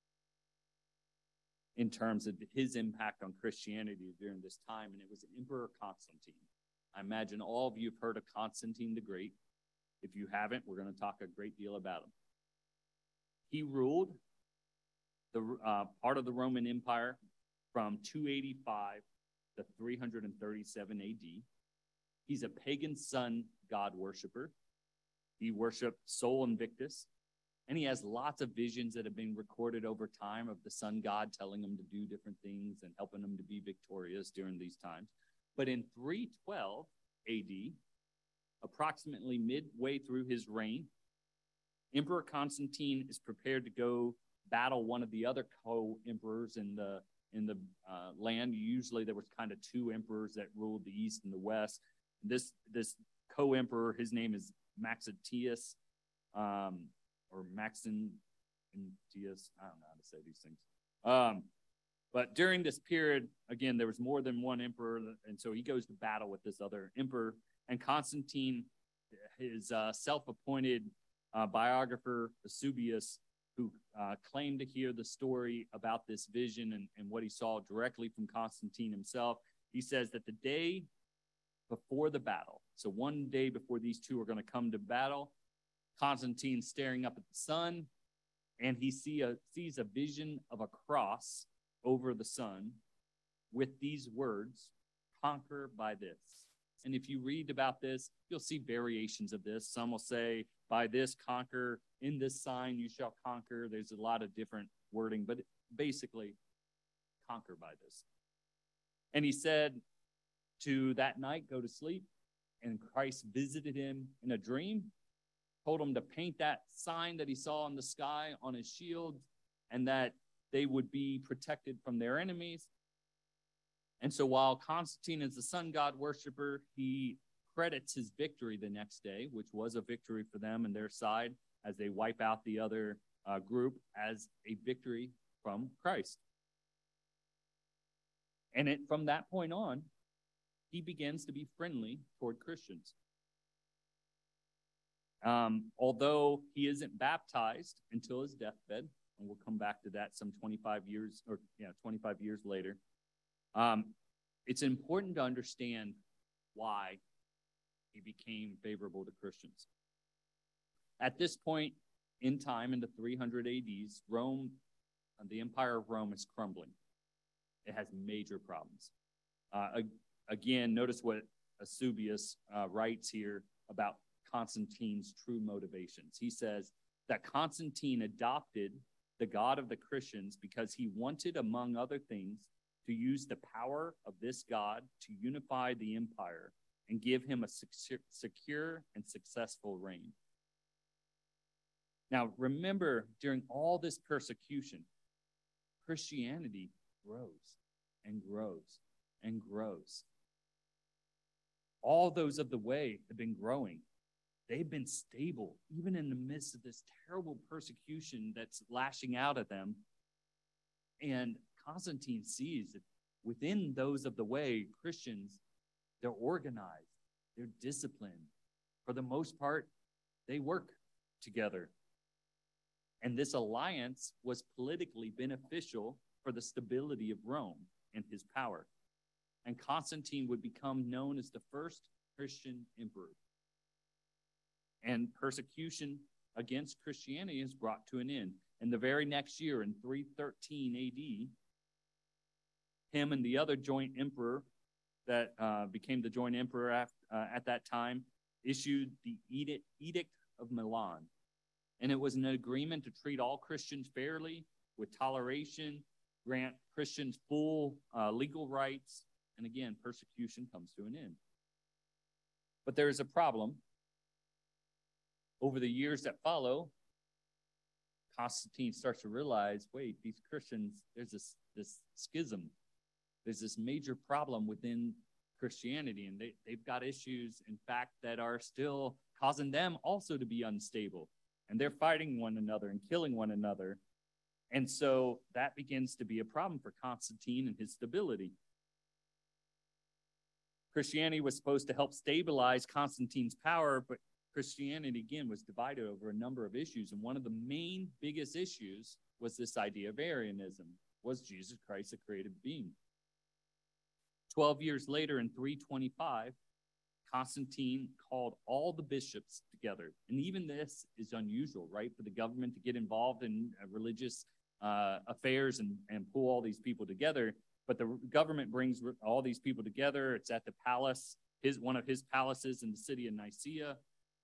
Speaker 1: in terms of his impact on Christianity during this time, and it was Emperor Constantine. I imagine all of you have heard of Constantine the Great. If you haven't, we're going to talk a great deal about him. He ruled the uh, part of the Roman Empire from two eighty-five to three thirty-seven A D. He's a pagan sun god worshiper. He worshiped Sol Invictus, and he has lots of visions that have been recorded over time of the sun god telling him to do different things and helping him to be victorious during these times. But in three twelve A D, approximately midway through his reign, Emperor Constantine is prepared to go battle one of the other co-emperors in the in the uh, land. Usually there was kind of two emperors that ruled the east and the west. This this co-emperor, his name is Maxentius, um, or Maxentius. I don't know how to say these things. Um, but during this period, again, there was more than one emperor, and so he goes to battle with this other emperor. And Constantine, his uh, self-appointed uh, biographer, Eusebius, who uh, claimed to hear the story about this vision and, and what he saw directly from Constantine himself, he says that the day before the battle, so one day before these two are going to come to battle, Constantine's staring up at the sun, and he see a, sees a vision of a cross over the sun with these words, "Conquer by this." And if you read about this, you'll see variations of this. Some will say, "By this conquer, in this sign you shall conquer." There's a lot of different wording, but basically, conquer by this. And he said to that night, go to sleep. And Christ visited him in a dream, told him to paint that sign that he saw in the sky on his shield, and that they would be protected from their enemies. And so while Constantine is a sun god worshiper, he credits his victory the next day, which was a victory for them and their side, as they wipe out the other uh, group, as a victory from Christ. And it, from that point on, he begins to be friendly toward Christians. Um, although he isn't baptized until his deathbed, and we'll come back to that some twenty-five years, or yeah, twenty-five years later. Um, it's important to understand why he became favorable to Christians. At this point in time, in the three hundred A Ds, Rome, the Empire of Rome, is crumbling. It has major problems. Uh, again, notice what Eusebius uh, writes here about Constantine's true motivations. He says that Constantine adopted the God of the Christians because he wanted, among other things, to use the power of this God to unify the empire and give him a secure and successful reign. Now, remember, during all this persecution, Christianity grows and grows and grows. All those of the way have been growing. They've been stable, even in the midst of this terrible persecution that's lashing out at them. And Constantine sees that within those of the way, Christians, they're organized, they're disciplined. For the most part, they work together. And this alliance was politically beneficial for the stability of Rome and his power. And Constantine would become known as the first Christian emperor. And persecution against Christianity is brought to an end. And the very next year, in three thirteen A D, him and the other joint emperor that uh, became the joint emperor after, uh, at that time issued the Edict, Edict of Milan. And it was an agreement to treat all Christians fairly, with toleration, grant Christians full uh, legal rights, and again, persecution comes to an end. But there is a problem. Over the years that follow, Constantine starts to realize, wait, these Christians, there's this, this schism. There's this major problem within Christianity, and they, they've got issues, in fact, that are still causing them also to be unstable. And they're fighting one another and killing one another. And so that begins to be a problem for Constantine and his stability. Christianity was supposed to help stabilize Constantine's power, but Christianity, again, was divided over a number of issues. And one of the main biggest issues was this idea of Arianism. Was Jesus Christ a created being? Twelve years later, in three twenty-five, Constantine called all the bishops together. And even this is unusual, right, for the government to get involved in uh, religious uh, affairs and, and pull all these people together. But the government brings all these people together. It's at the palace, his one of his palaces in the city of Nicaea.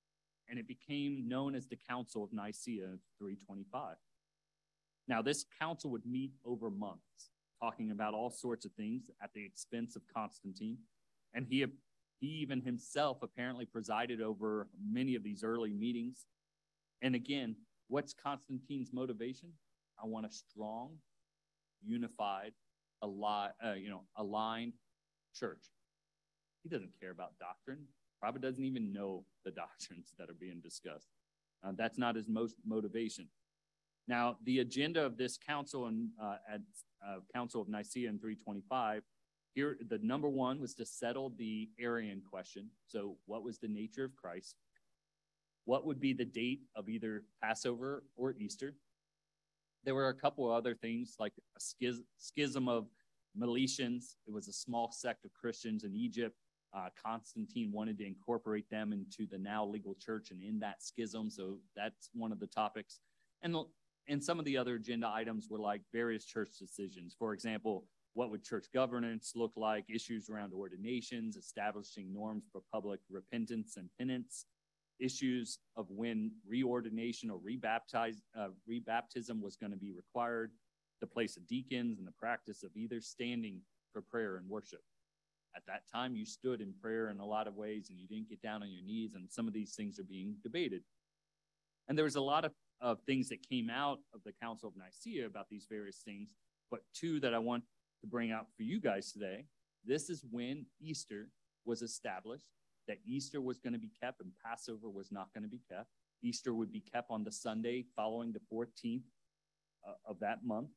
Speaker 1: and it became known as the Council of Nicaea in three twenty-five. Now, this council would meet over months, talking about all sorts of things at the expense of Constantine, and he, he even himself apparently presided over many of these early meetings. And again, what's Constantine's motivation? I want a strong, unified, ali- uh, you know, aligned church. He doesn't care about doctrine. Probably doesn't even know the doctrines that are being discussed. Uh, that's not his most motivation. Now, the agenda of this council and uh, at uh, Council of Nicaea in three twenty-five, here the number one was to settle the Arian question. So, what was the nature of Christ? What would be the date of either Passover or Easter? There were a couple of other things, like a schiz- schism of Meletians. It was a small sect of Christians in Egypt. Uh, Constantine wanted to incorporate them into the now legal church and in that schism. So that's one of the topics. And, and some of the other agenda items were like various church decisions. For example, what would church governance look like? Issues around ordinations, establishing norms for public repentance and penance, issues of when reordination or rebaptize, uh, rebaptism was going to be required, the place of deacons, and the practice of either standing for prayer and worship. At that time, you stood in prayer in a lot of ways, and you didn't get down on your knees, and some of these things are being debated. And there was a lot of, of things that came out of the Council of Nicaea about these various things, but two that I want to bring out for you guys today. This is when Easter was established, that Easter was going to be kept and Passover was not going to be kept. Easter would be kept on the Sunday following the fourteenth uh, of that month,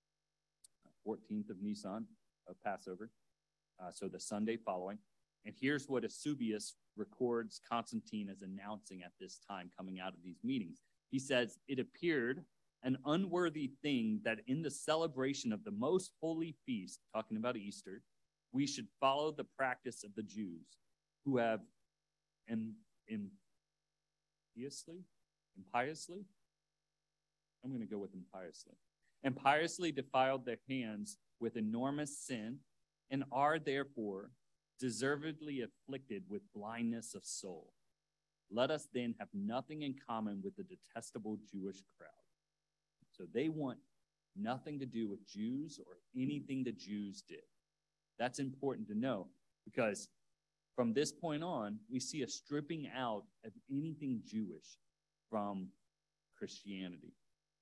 Speaker 1: fourteenth of Nisan, of Passover. Uh, so the Sunday following. And here's what Eusebius records Constantine as announcing at this time coming out of these meetings. He says, "It appeared an unworthy thing that in the celebration of the most holy feast," talking about Easter, "we should follow the practice of the Jews, who have and impiously, impiously, I'm going to go with impiously, impiously defiled their hands with enormous sin, and are therefore deservedly afflicted with blindness of soul. Let us then have nothing in common with the detestable Jewish crowd." So they want nothing to do with Jews or anything the Jews did. That's important to know, because from this point on, we see a stripping out of anything Jewish from Christianity.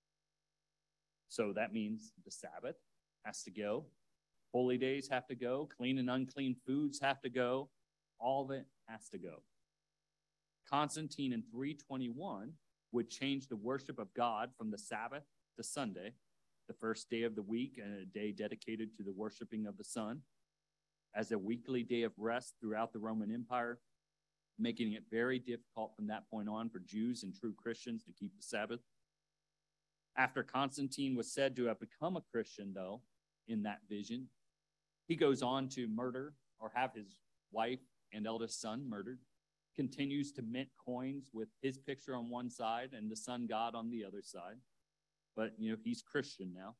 Speaker 1: So that means the Sabbath has to go. Holy days have to go. Clean and unclean foods have to go. All of it has to go. Constantine in three twenty-one would change the worship of God from the Sabbath to Sunday, the first day of the week and a day dedicated to the worshiping of the sun, as a weekly day of rest throughout the Roman Empire, making it very difficult from that point on for Jews and true Christians to keep the Sabbath. After Constantine was said to have become a Christian, though, in that vision, he goes on to murder or have his wife and eldest son murdered, continues to mint coins with his picture on one side and the sun god on the other side. But, you know, he's Christian now.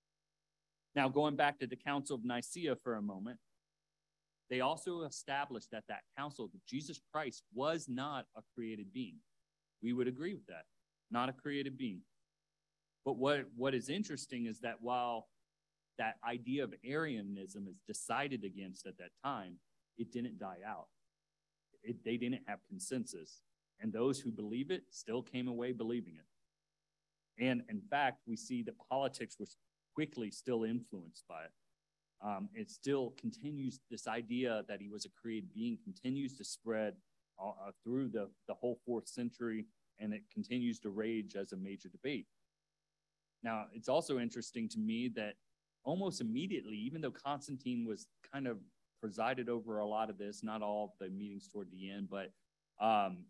Speaker 1: Now, going back to the Council of Nicaea for a moment, they also established at that council that Jesus Christ was not a created being. We would agree with that. Not a created being. But what, what is interesting is that while that idea of Arianism is decided against at that time, it didn't die out. It, they didn't have consensus. And those who believe it still came away believing it. And in fact, we see that politics was quickly still influenced by it. Um, it still continues, this idea that he was a created being continues to spread uh, through the, the whole fourth century, and it continues to rage as a major debate. Now, it's also interesting to me that almost immediately, even though Constantine was kind of presided over a lot of this, not all the meetings toward the end, but um,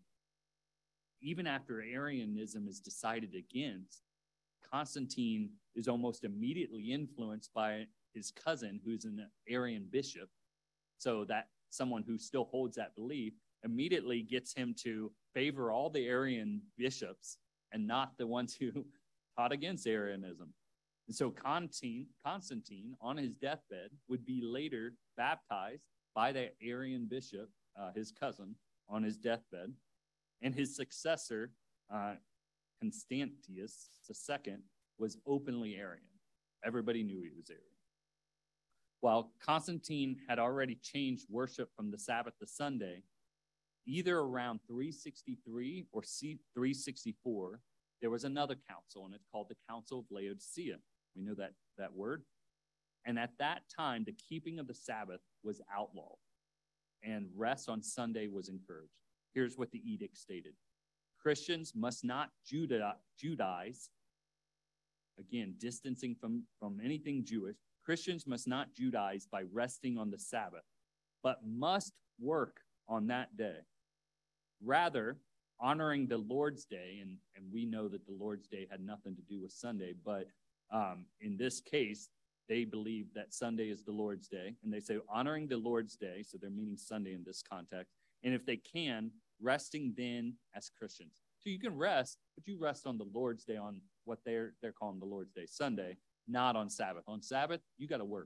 Speaker 1: even after Arianism is decided against, Constantine is almost immediately influenced by his cousin, who's an Arian bishop. So that someone who still holds that belief immediately gets him to favor all the Arian bishops and not the ones who taught against Arianism. And so Constantine, Constantine, on his deathbed, would be later baptized by the Arian bishop, uh, his cousin, on his deathbed. And his successor, uh, Constantius the Second, was openly Arian. Everybody knew he was Arian. While Constantine had already changed worship from the Sabbath to Sunday, either around three sixty-three or three sixty-four, there was another council, and it's called the Council of Laodicea. We know that, that word. And at that time, the keeping of the Sabbath was outlawed, and rest on Sunday was encouraged. Here's what the edict stated. Christians must not Juda- Judaize, again, distancing from, from anything Jewish. Christians must not Judaize by resting on the Sabbath, but must work on that day. Rather, honoring the Lord's Day, and, and we know that the Lord's Day had nothing to do with Sunday, but um, in this case, they believe that Sunday is the Lord's Day, and they say honoring the Lord's Day, so they're meaning Sunday in this context, and if they can, resting then as Christians. So you can rest, but you rest on the Lord's Day on what they're they're calling the Lord's Day, Sunday, not on Sabbath. On Sabbath, you got to work.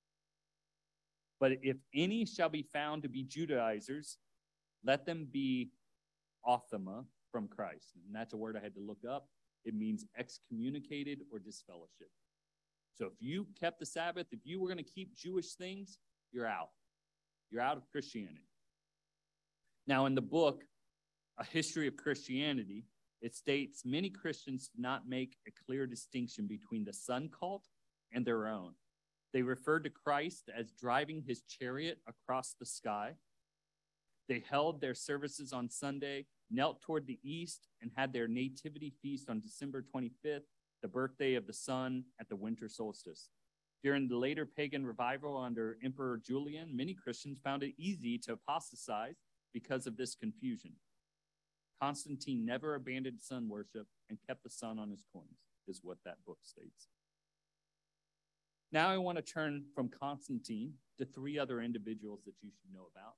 Speaker 1: But if any shall be found to be Judaizers, let them be anathema from Christ. And that's a word I had to look up. It means excommunicated or disfellowship. So if you kept the Sabbath, if you were going to keep Jewish things, you're out. You're out of Christianity. Now, in the book, A History of Christianity, it states many Christians do not make a clear distinction between the sun cult and their own. They referred to Christ as driving his chariot across the sky. They held their services on Sunday, knelt toward the east, and had their nativity feast on December twenty-fifth, the birthday of the sun at the winter solstice. During the later pagan revival under Emperor Julian, many Christians found it easy to apostatize because of this confusion. Constantine never abandoned sun worship and kept the sun on his coins, is what that book states. Now I want to turn from Constantine to three other individuals that you should know about.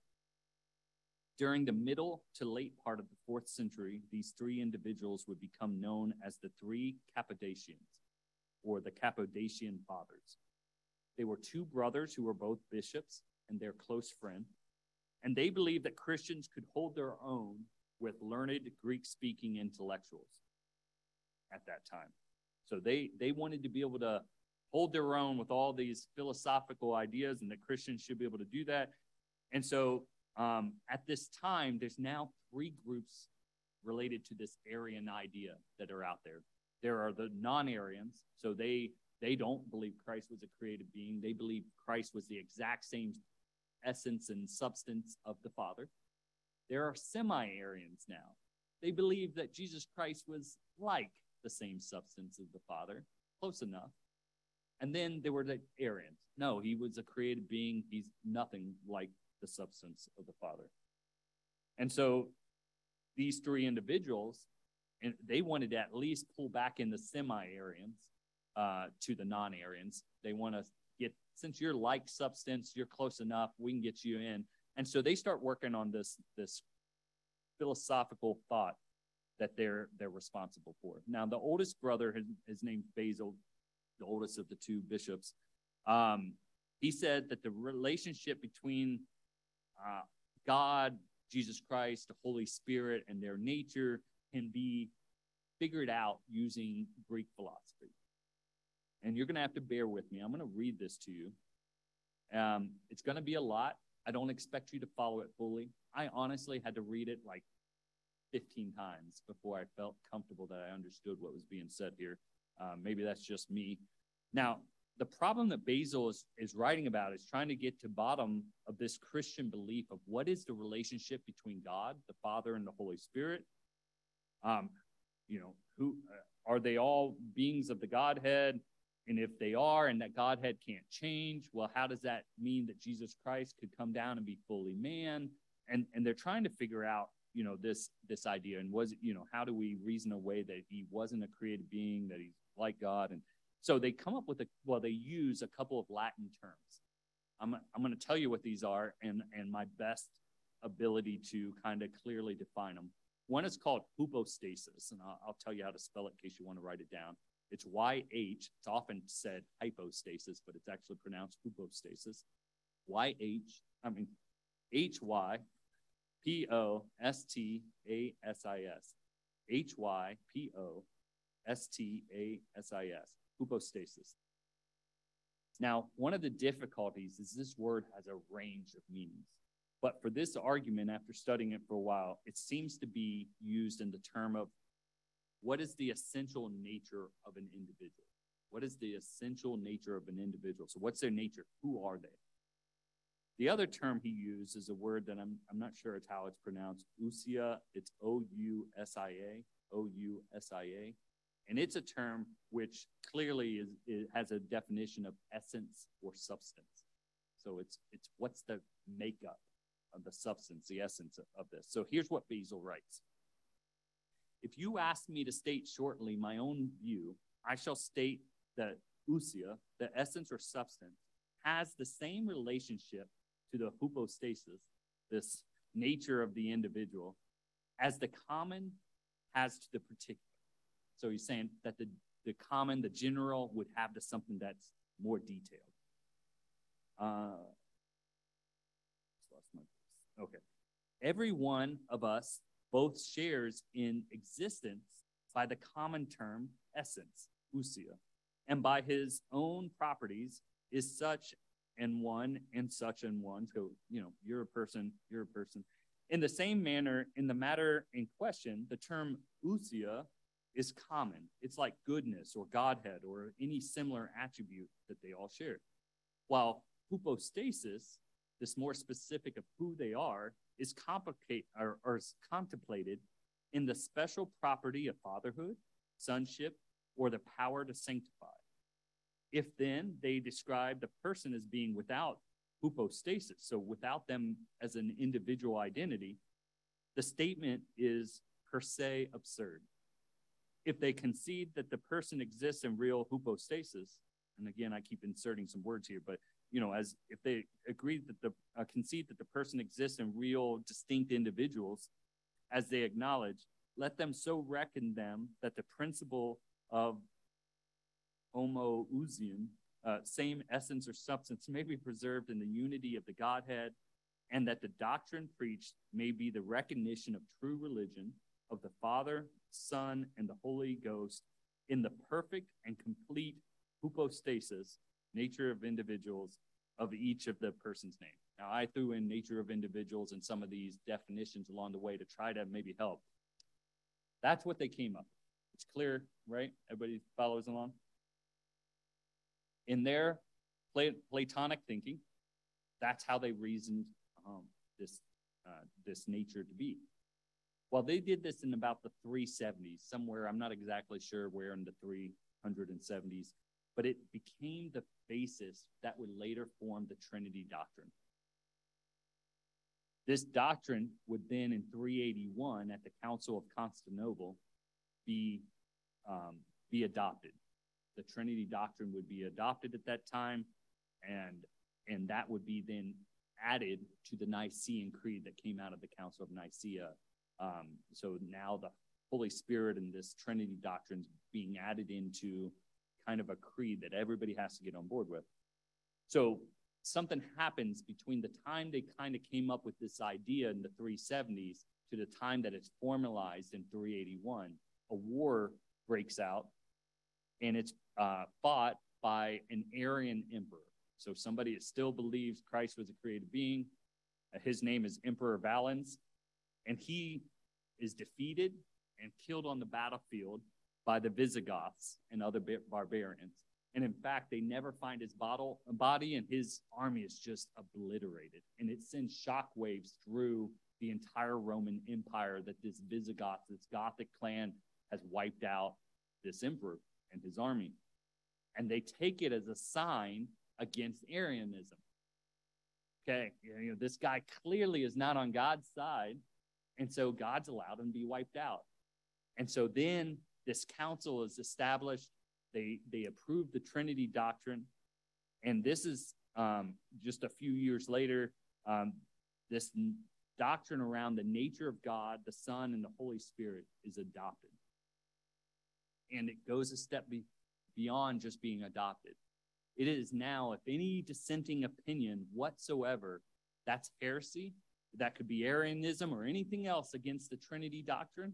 Speaker 1: During the middle to late part of the fourth century, these three individuals would become known as the three Cappadocians, or the Cappadocian Fathers. They were two brothers who were both bishops and their close friend, and they believed that Christians could hold their own with learned Greek-speaking intellectuals at that time. So they, they wanted to be able to hold their own with all these philosophical ideas, and that Christians should be able to do that. And so um, at this time, there's now three groups related to this Arian idea that are out there. There are the non-Arians, so they they don't believe Christ was a created being. They believe Christ was the exact same essence and substance of the Father. There are semi-Arians now. They believe that Jesus Christ was like the same substance as the Father, close enough. And then there were the Arians. No, he was a created being. He's nothing like the substance of the Father. And so these three individuals, and they wanted to at least pull back in the semi-Arians uh, to the non-Arians. They want to get, since you're like substance, you're close enough, we can get you in. And so they start working on this, this philosophical thought that they're they're responsible for. Now, the oldest brother, his, his name's Basil, the oldest of the two bishops, um, he said that the relationship between uh, God, Jesus Christ, the Holy Spirit, and their nature can be figured out using Greek philosophy. And you're going to have to bear with me. I'm going to read this to you. Um, it's going to be a lot. I don't expect you to follow it fully. I honestly had to read it like fifteen times before I felt comfortable that I understood what was being said here. Uh, maybe that's just me. Now, the problem that Basil is, is writing about is trying to get to the bottom of this Christian belief of what is the relationship between God, the Father, and the Holy Spirit. Um, you know, who uh, are they all beings of the Godhead? And if they are, and that Godhead can't change, well, how does that mean that Jesus Christ could come down and be fully man? And and they're trying to figure out, you know, this this idea. And was it, you know, how do we reason away that he wasn't a created being, that he's like God? And so they come up with a, well, they use a couple of Latin terms. I'm I'm going to tell you what these are, and and my best ability to kind of clearly define them. One is called hypostasis, and I'll, I'll tell you how to spell it in case you want to write it down. It's Y H. It's often said hypostasis, but it's actually pronounced hypostasis. Y H, I mean, H Y P O S T A S I S. H Y P O S T A S I S. Hypostasis. Now, one of the difficulties is this word has a range of meanings. But for this argument, after studying it for a while, it seems to be used in the term of what is the essential nature of an individual? What is the essential nature of an individual? So what's their nature? Who are they? The other term he used is a word that I'm I'm not sure it's how it's pronounced. Ousia, it's O U S I A, O U S I A. And it's a term which clearly is, it has a definition of essence or substance. So it's it's what's the makeup of the substance, the essence of, of this. So here's what Basil writes. If you ask me to state shortly my own view, I shall state that ousia, the essence or substance, has the same relationship to the hypostasis, this nature of the individual, as the common has to the particular. So he's saying that the, the common, the general, would have to something that's more detailed. Uh, okay. Every one of us both shares in existence by the common term essence, ousia, and by his own properties is such and one and such and one. So, you know, you're a person, you're a person. In the same manner, in the matter in question, the term ousia is common. It's like goodness or Godhead or any similar attribute that they all share. While hypostasis, this more specific of who they are, is complicate or, or is contemplated in the special property of fatherhood, sonship, or the power to sanctify. If then they describe the person as being without hypostasis, so without them as an individual identity, the statement is per se absurd. If they concede that the person exists in real hypostasis, and again, I keep inserting some words here, but you know, as if they agree that the uh, concede that the person exists in real distinct individuals, as they acknowledge, let them so reckon them that the principle of homoousion, uh, same essence or substance, may be preserved in the unity of the Godhead, and that the doctrine preached may be the recognition of true religion of the Father, Son, and the Holy Ghost in the perfect and complete hypostasis, nature of individuals, of each of the person's name. Now, I threw in nature of individuals and some of these definitions along the way to try to maybe help. That's what they came up with. It's clear, right? Everybody follows along? In their Platonic thinking, that's how they reasoned um, this, uh, this nature to be. Well, they did this in about the three seventies, somewhere, I'm not exactly sure where in the three seventies, but it became the basis that would later form the Trinity doctrine. This doctrine would then, in three eighty-one, at the Council of Constantinople, be, um, be adopted. The Trinity doctrine would be adopted at that time, and, and that would be then added to the Nicene Creed that came out of the Council of Nicaea. Um, so now the Holy Spirit and this Trinity doctrine is being added into kind of a creed that everybody has to get on board with. So something happens between the time they kind of came up with this idea in the three seventies to the time that it's formalized in three eighty-one. A war breaks out, and it's uh, fought by an Arian emperor. So somebody that still believes Christ was a created being. Uh, his name is Emperor Valens, and he is defeated and killed on the battlefield by the Visigoths and other barbarians. And in fact, they never find his body, and his army is just obliterated. And it sends shockwaves through the entire Roman Empire that this Visigoth, this Gothic clan, has wiped out this emperor and his army. And they take it as a sign against Arianism. Okay, you know, this guy clearly is not on God's side, and so God's allowed him to be wiped out. And so then this council is established. They they approve the Trinity doctrine, and this is um, just a few years later. Um, this n- doctrine around the nature of God, the Son, and the Holy Spirit is adopted, and it goes a step be- beyond just being adopted. It is now, if any dissenting opinion whatsoever, that's heresy, that could be Arianism or anything else against the Trinity doctrine,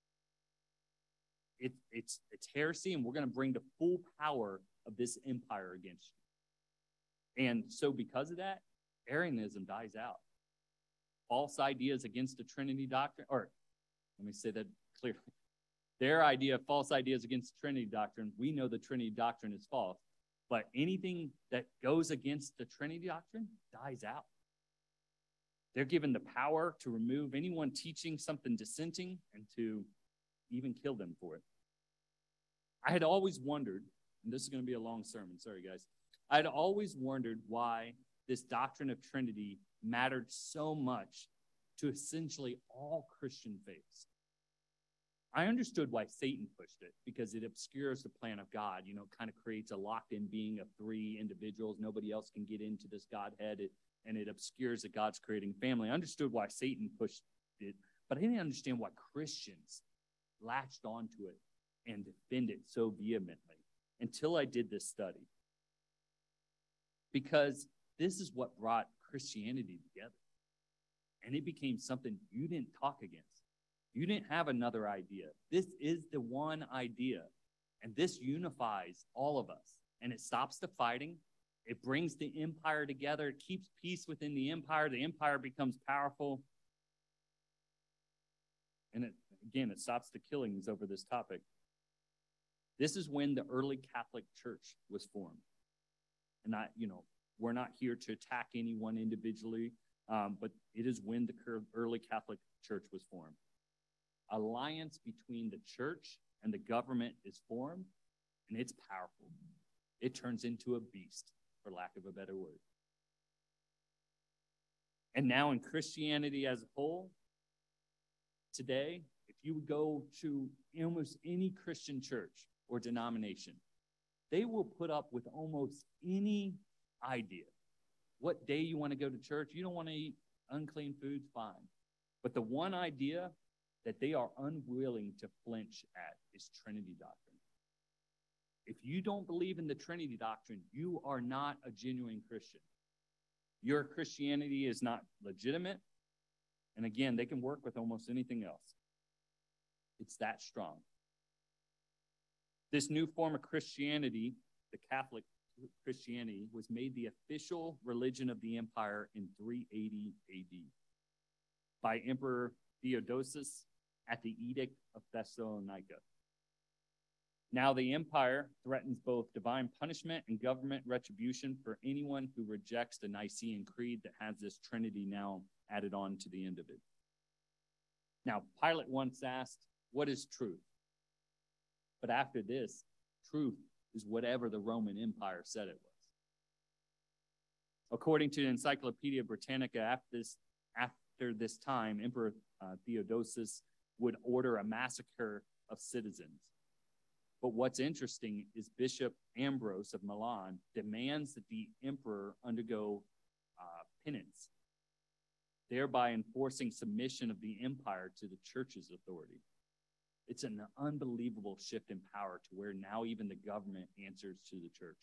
Speaker 1: it, it's, it's heresy, and we're going to bring the full power of this empire against you. And so because of that, Arianism dies out. False ideas against the Trinity doctrine, or let me say that clearly. Their idea of false ideas against the Trinity doctrine, we know the Trinity doctrine is false, but anything that goes against the Trinity doctrine dies out. They're given the power to remove anyone teaching something dissenting and to even kill them for it. I had always wondered, and this is going to be a long sermon, sorry guys. I had always wondered why this doctrine of Trinity mattered so much to essentially all Christian faiths. I understood why Satan pushed it, because it obscures the plan of God, you know, kind of creates a locked-in being of three individuals. Nobody else can get into this Godhead, it, and it obscures that God's creating family. I understood why Satan pushed it, but I didn't understand why Christians latched onto it and defend it so vehemently until I did this study. Because this is what brought Christianity together. And it became something you didn't talk against. You didn't have another idea. This is the one idea. And this unifies all of us. And it stops the fighting. It brings the empire together. It keeps peace within the empire. The empire becomes powerful. And it, again, it stops the killings over this topic. This is when the early Catholic Church was formed. And I, you know, we're not here to attack anyone individually, um, but it is when the early Catholic Church was formed. Alliance between the church and the government is formed, and it's powerful. It turns into a beast, for lack of a better word. And now in Christianity as a whole, today, if you would go to almost any Christian church or denomination, they will put up with almost any idea. What day you want to go to church, you don't want to eat unclean foods, fine. But the one idea that they are unwilling to flinch at is Trinity doctrine. If you don't believe in the Trinity doctrine, you are not a genuine Christian. Your Christianity is not legitimate. And again, they can work with almost anything else. It's that strong. This new form of Christianity, the Catholic Christianity, was made the official religion of the empire in three eighty A D by Emperor Theodosius at the Edict of Thessalonica. Now the empire threatens both divine punishment and government retribution for anyone who rejects the Nicene Creed that has this Trinity now added on to the end of it. Now, Pilate once asked, "What is truth?" But after this, truth is whatever the Roman Empire said it was. According to the Encyclopedia Britannica, after this, after this time, Emperor uh, Theodosius would order a massacre of citizens. But what's interesting is Bishop Ambrose of Milan demands that the emperor undergo uh, penance, thereby enforcing submission of the empire to the church's authority. It's an unbelievable shift in power to where now even the government answers to the church.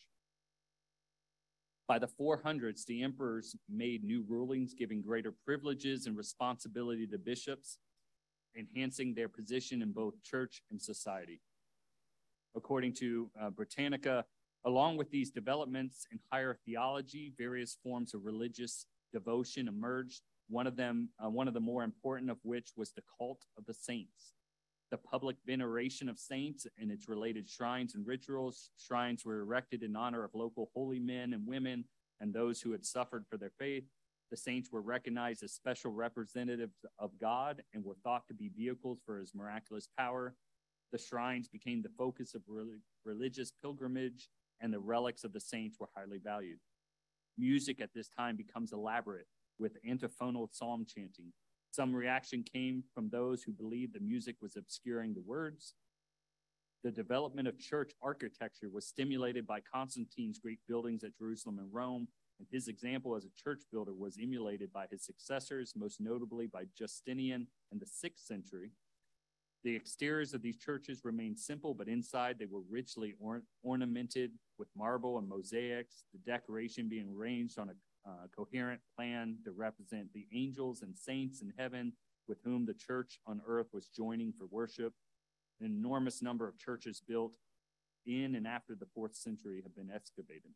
Speaker 1: By the four hundreds, the emperors made new rulings giving greater privileges and responsibility to bishops, enhancing their position in both church and society. According to uh, Britannica, along with these developments in higher theology, various forms of religious devotion emerged. One of them, uh, one of the more important of which was the cult of the saints. The public veneration of saints and its related shrines and rituals. Shrines were erected in honor of local holy men and women and those who had suffered for their faith. The saints were recognized as special representatives of God and were thought to be vehicles for his miraculous power. The shrines became the focus of religious pilgrimage, and the relics of the saints were highly valued. Music at this time becomes elaborate, with antiphonal psalm chanting. Some reaction came from those who believed the music was obscuring the words. The development of church architecture was stimulated by Constantine's great buildings at Jerusalem and Rome, and his example as a church builder was emulated by his successors, most notably by Justinian in the sixth century. The exteriors of these churches remained simple, but inside they were richly or ornamented with marble and mosaics, the decoration being arranged on a uh, coherent plan to represent the angels and saints in heaven with whom the church on earth was joining for worship. An enormous number of churches built in and after the fourth century have been excavated.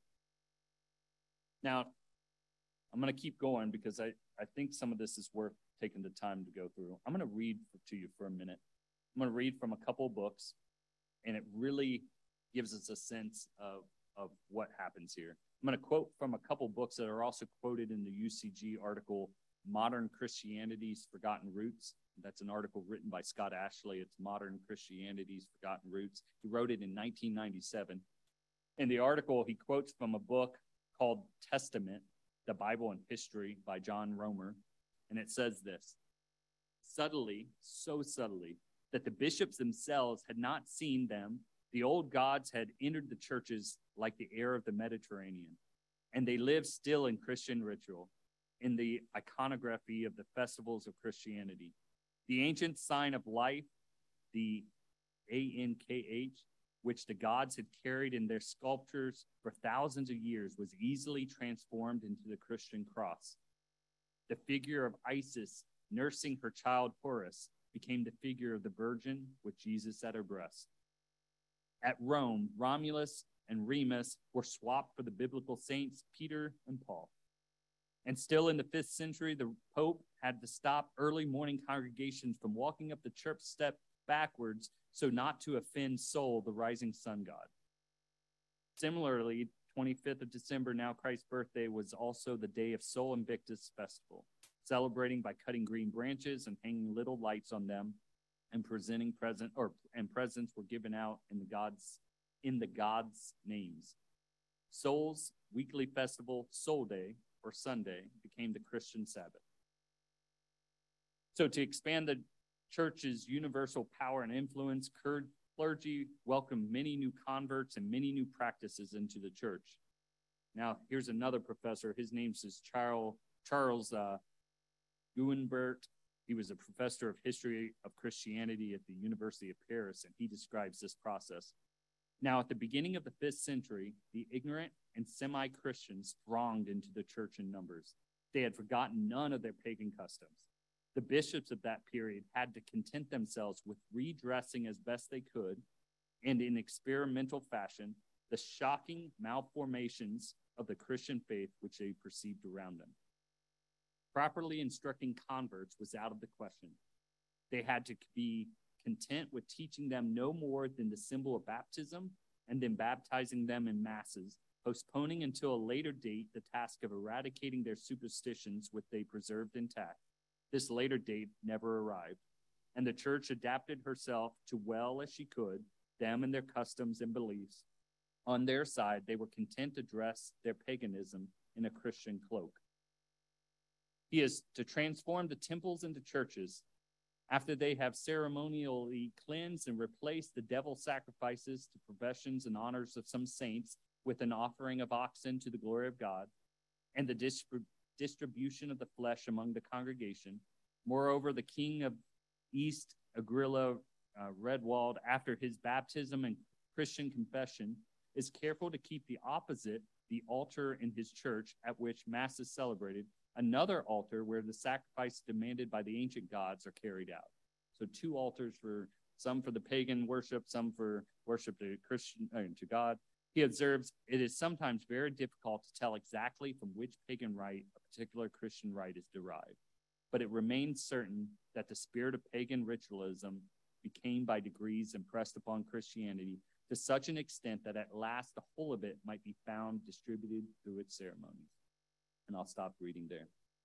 Speaker 1: Now, I'm going to keep going because I, I think some of this is worth taking the time to go through. I'm going to read to you for a minute. I'm going to read from a couple of books, and it really gives us a sense of, of what happens here. I'm going to quote from a couple of books that are also quoted in the U C G article, Modern Christianity's Forgotten Roots. That's an article written by Scott Ashley. It's Modern Christianity's Forgotten Roots. He wrote it in nineteen ninety-seven. In the article, he quotes from a book called Testament, The Bible and History by John Romer. And it says this: subtly, so subtly, that the bishops themselves had not seen them, the old gods had entered the churches like the air of the Mediterranean, and they lived still in Christian ritual, in the iconography of the festivals of Christianity. The ancient sign of life, the A N K H, which the gods had carried in their sculptures for thousands of years, was easily transformed into the Christian cross. The figure of Isis nursing her child Horus became the figure of the Virgin with Jesus at her breast. At Rome, Romulus and Remus were swapped for the biblical saints Peter and Paul. And still in the fifth century, the Pope had to stop early morning congregations from walking up the church step backwards so not to offend Sol, the rising sun god. Similarly, twenty-fifth of December, now Christ's birthday, was also the day of Sol Invictus festival, celebrating by cutting green branches and hanging little lights on them, and presenting present or and presents were given out in the gods in the gods' names. Sol's weekly festival, Sol Day or Sunday, became the Christian Sabbath. So to expand the church's universal power and influence, clergy welcomed many new converts and many new practices into the church. Now, here's another professor. His name is Charles, Charles uh, Guenbert. He was a professor of history of Christianity at the University of Paris, and he describes this process. Now, at the beginning of the fifth century, the ignorant and semi-Christians thronged into the church in numbers. They had forgotten none of their pagan customs. The bishops of that period had to content themselves with redressing as best they could, and in experimental fashion, the shocking malformations of the Christian faith which they perceived around them. Properly instructing converts was out of the question. They had to be content with teaching them no more than the symbol of baptism and then baptizing them in masses, postponing until a later date the task of eradicating their superstitions which they preserved intact. This later date never arrived, and the church adapted herself to well as she could, them and their customs and beliefs. On their side, they were content to dress their paganism in a Christian cloak. He is to transform the temples into churches after they have ceremonially cleansed and replaced the devil sacrifices to professions and honors of some saints with an offering of oxen to the glory of God, and the distrib- distribution of the flesh among the congregation. Moreover, the king of East Agrilla uh, Redwald, after his baptism and Christian confession, is careful to keep the opposite, the altar in his church at which mass is celebrated, another altar where the sacrifice demanded by the ancient gods are carried out. So two altars, for some for the pagan worship, some for worship to Christian uh, to God. He observes it is sometimes very difficult to tell exactly from which pagan rite a particular Christian rite is derived, but it remains certain that the spirit of pagan ritualism became by degrees impressed upon Christianity to such an extent that at last the whole of it might be found distributed through its ceremonies. And I'll stop reading there.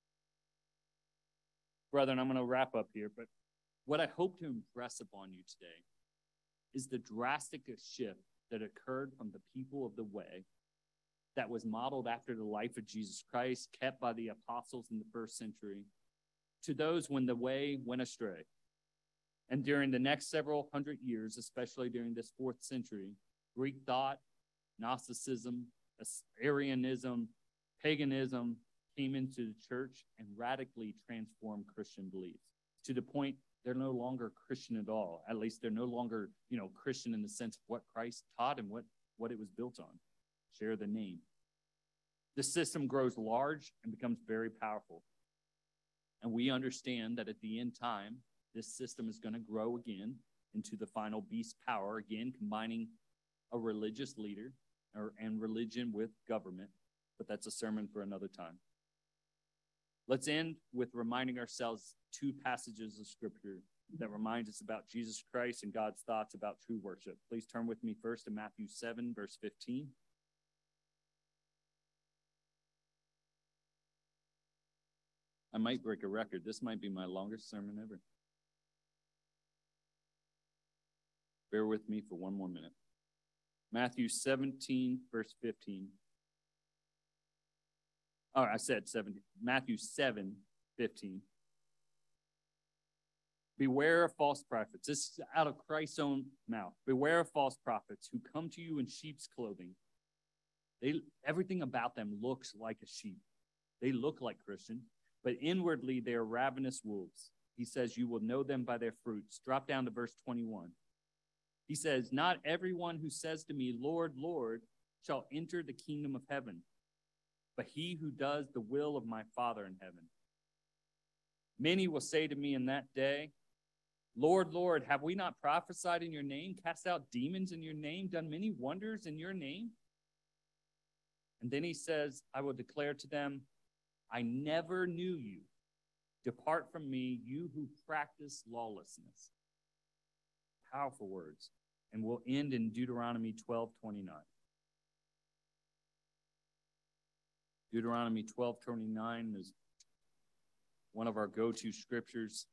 Speaker 1: Brethren, I'm going to wrap up here, but what I hope to impress upon you today is the drastic shift that occurred from the people of the way that was modeled after the life of Jesus Christ, kept by the apostles in the first century, to those when the way went astray. And during the next several hundred years, especially during this fourth century, Greek thought, Gnosticism, Arianism, paganism came into the church and radically transformed Christian beliefs to the point they're no longer Christian at all. At least they're no longer, you know, Christian in the sense of what Christ taught and what, what it was built on. Share the name. The system grows large and becomes very powerful. And we understand that at the end time, this system is going to grow again into the final beast power, again combining a religious leader or, and religion with government. But that's a sermon for another time. Let's end with reminding ourselves two passages of Scripture that remind us about Jesus Christ and God's thoughts about true worship. Please turn with me first to Matthew seven, verse fifteen. I might break a record. This might be my longest sermon ever. Bear with me for one more minute. Matthew seventeen, verse fifteen. Oh, I said seventeen. Matthew seven, fifteen. Beware of false prophets. This is out of Christ's own mouth. Beware of false prophets who come to you in sheep's clothing. They, everything about them looks like a sheep. They look like Christian, but inwardly they are ravenous wolves. He says, you will know them by their fruits. Drop down to verse twenty-one. He says, not everyone who says to me, Lord, Lord, shall enter the kingdom of heaven, but he who does the will of my Father in heaven. Many will say to me in that day, Lord, Lord, have we not prophesied in your name, cast out demons in your name, done many wonders in your name? And then he says, I will declare to them, I never knew you. Depart from me, you who practice lawlessness. Powerful words. And we'll end in Deuteronomy twelve twenty-nine. Deuteronomy twelve twenty-nine is one of our go-to scriptures.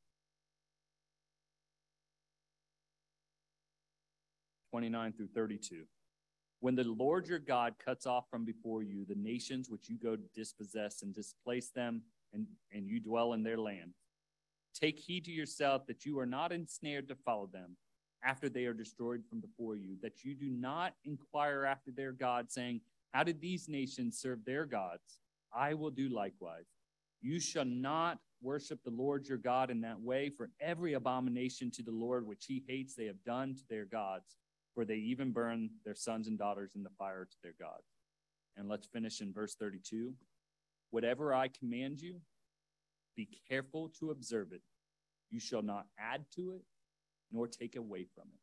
Speaker 1: twenty-nine through thirty-two. When the Lord your God cuts off from before you the nations which you go to dispossess and displace them, and, and you dwell in their land, take heed to yourself that you are not ensnared to follow them after they are destroyed from before you, that you do not inquire after their gods, saying, how did these nations serve their gods? I will do likewise. You shall not worship the Lord your God in that way, for every abomination to the Lord which he hates they have done to their gods, for they even burn their sons and daughters in the fire to their gods. And let's finish in verse thirty-two. Whatever I command you, be careful to observe it. You shall not add to it, nor take away from it.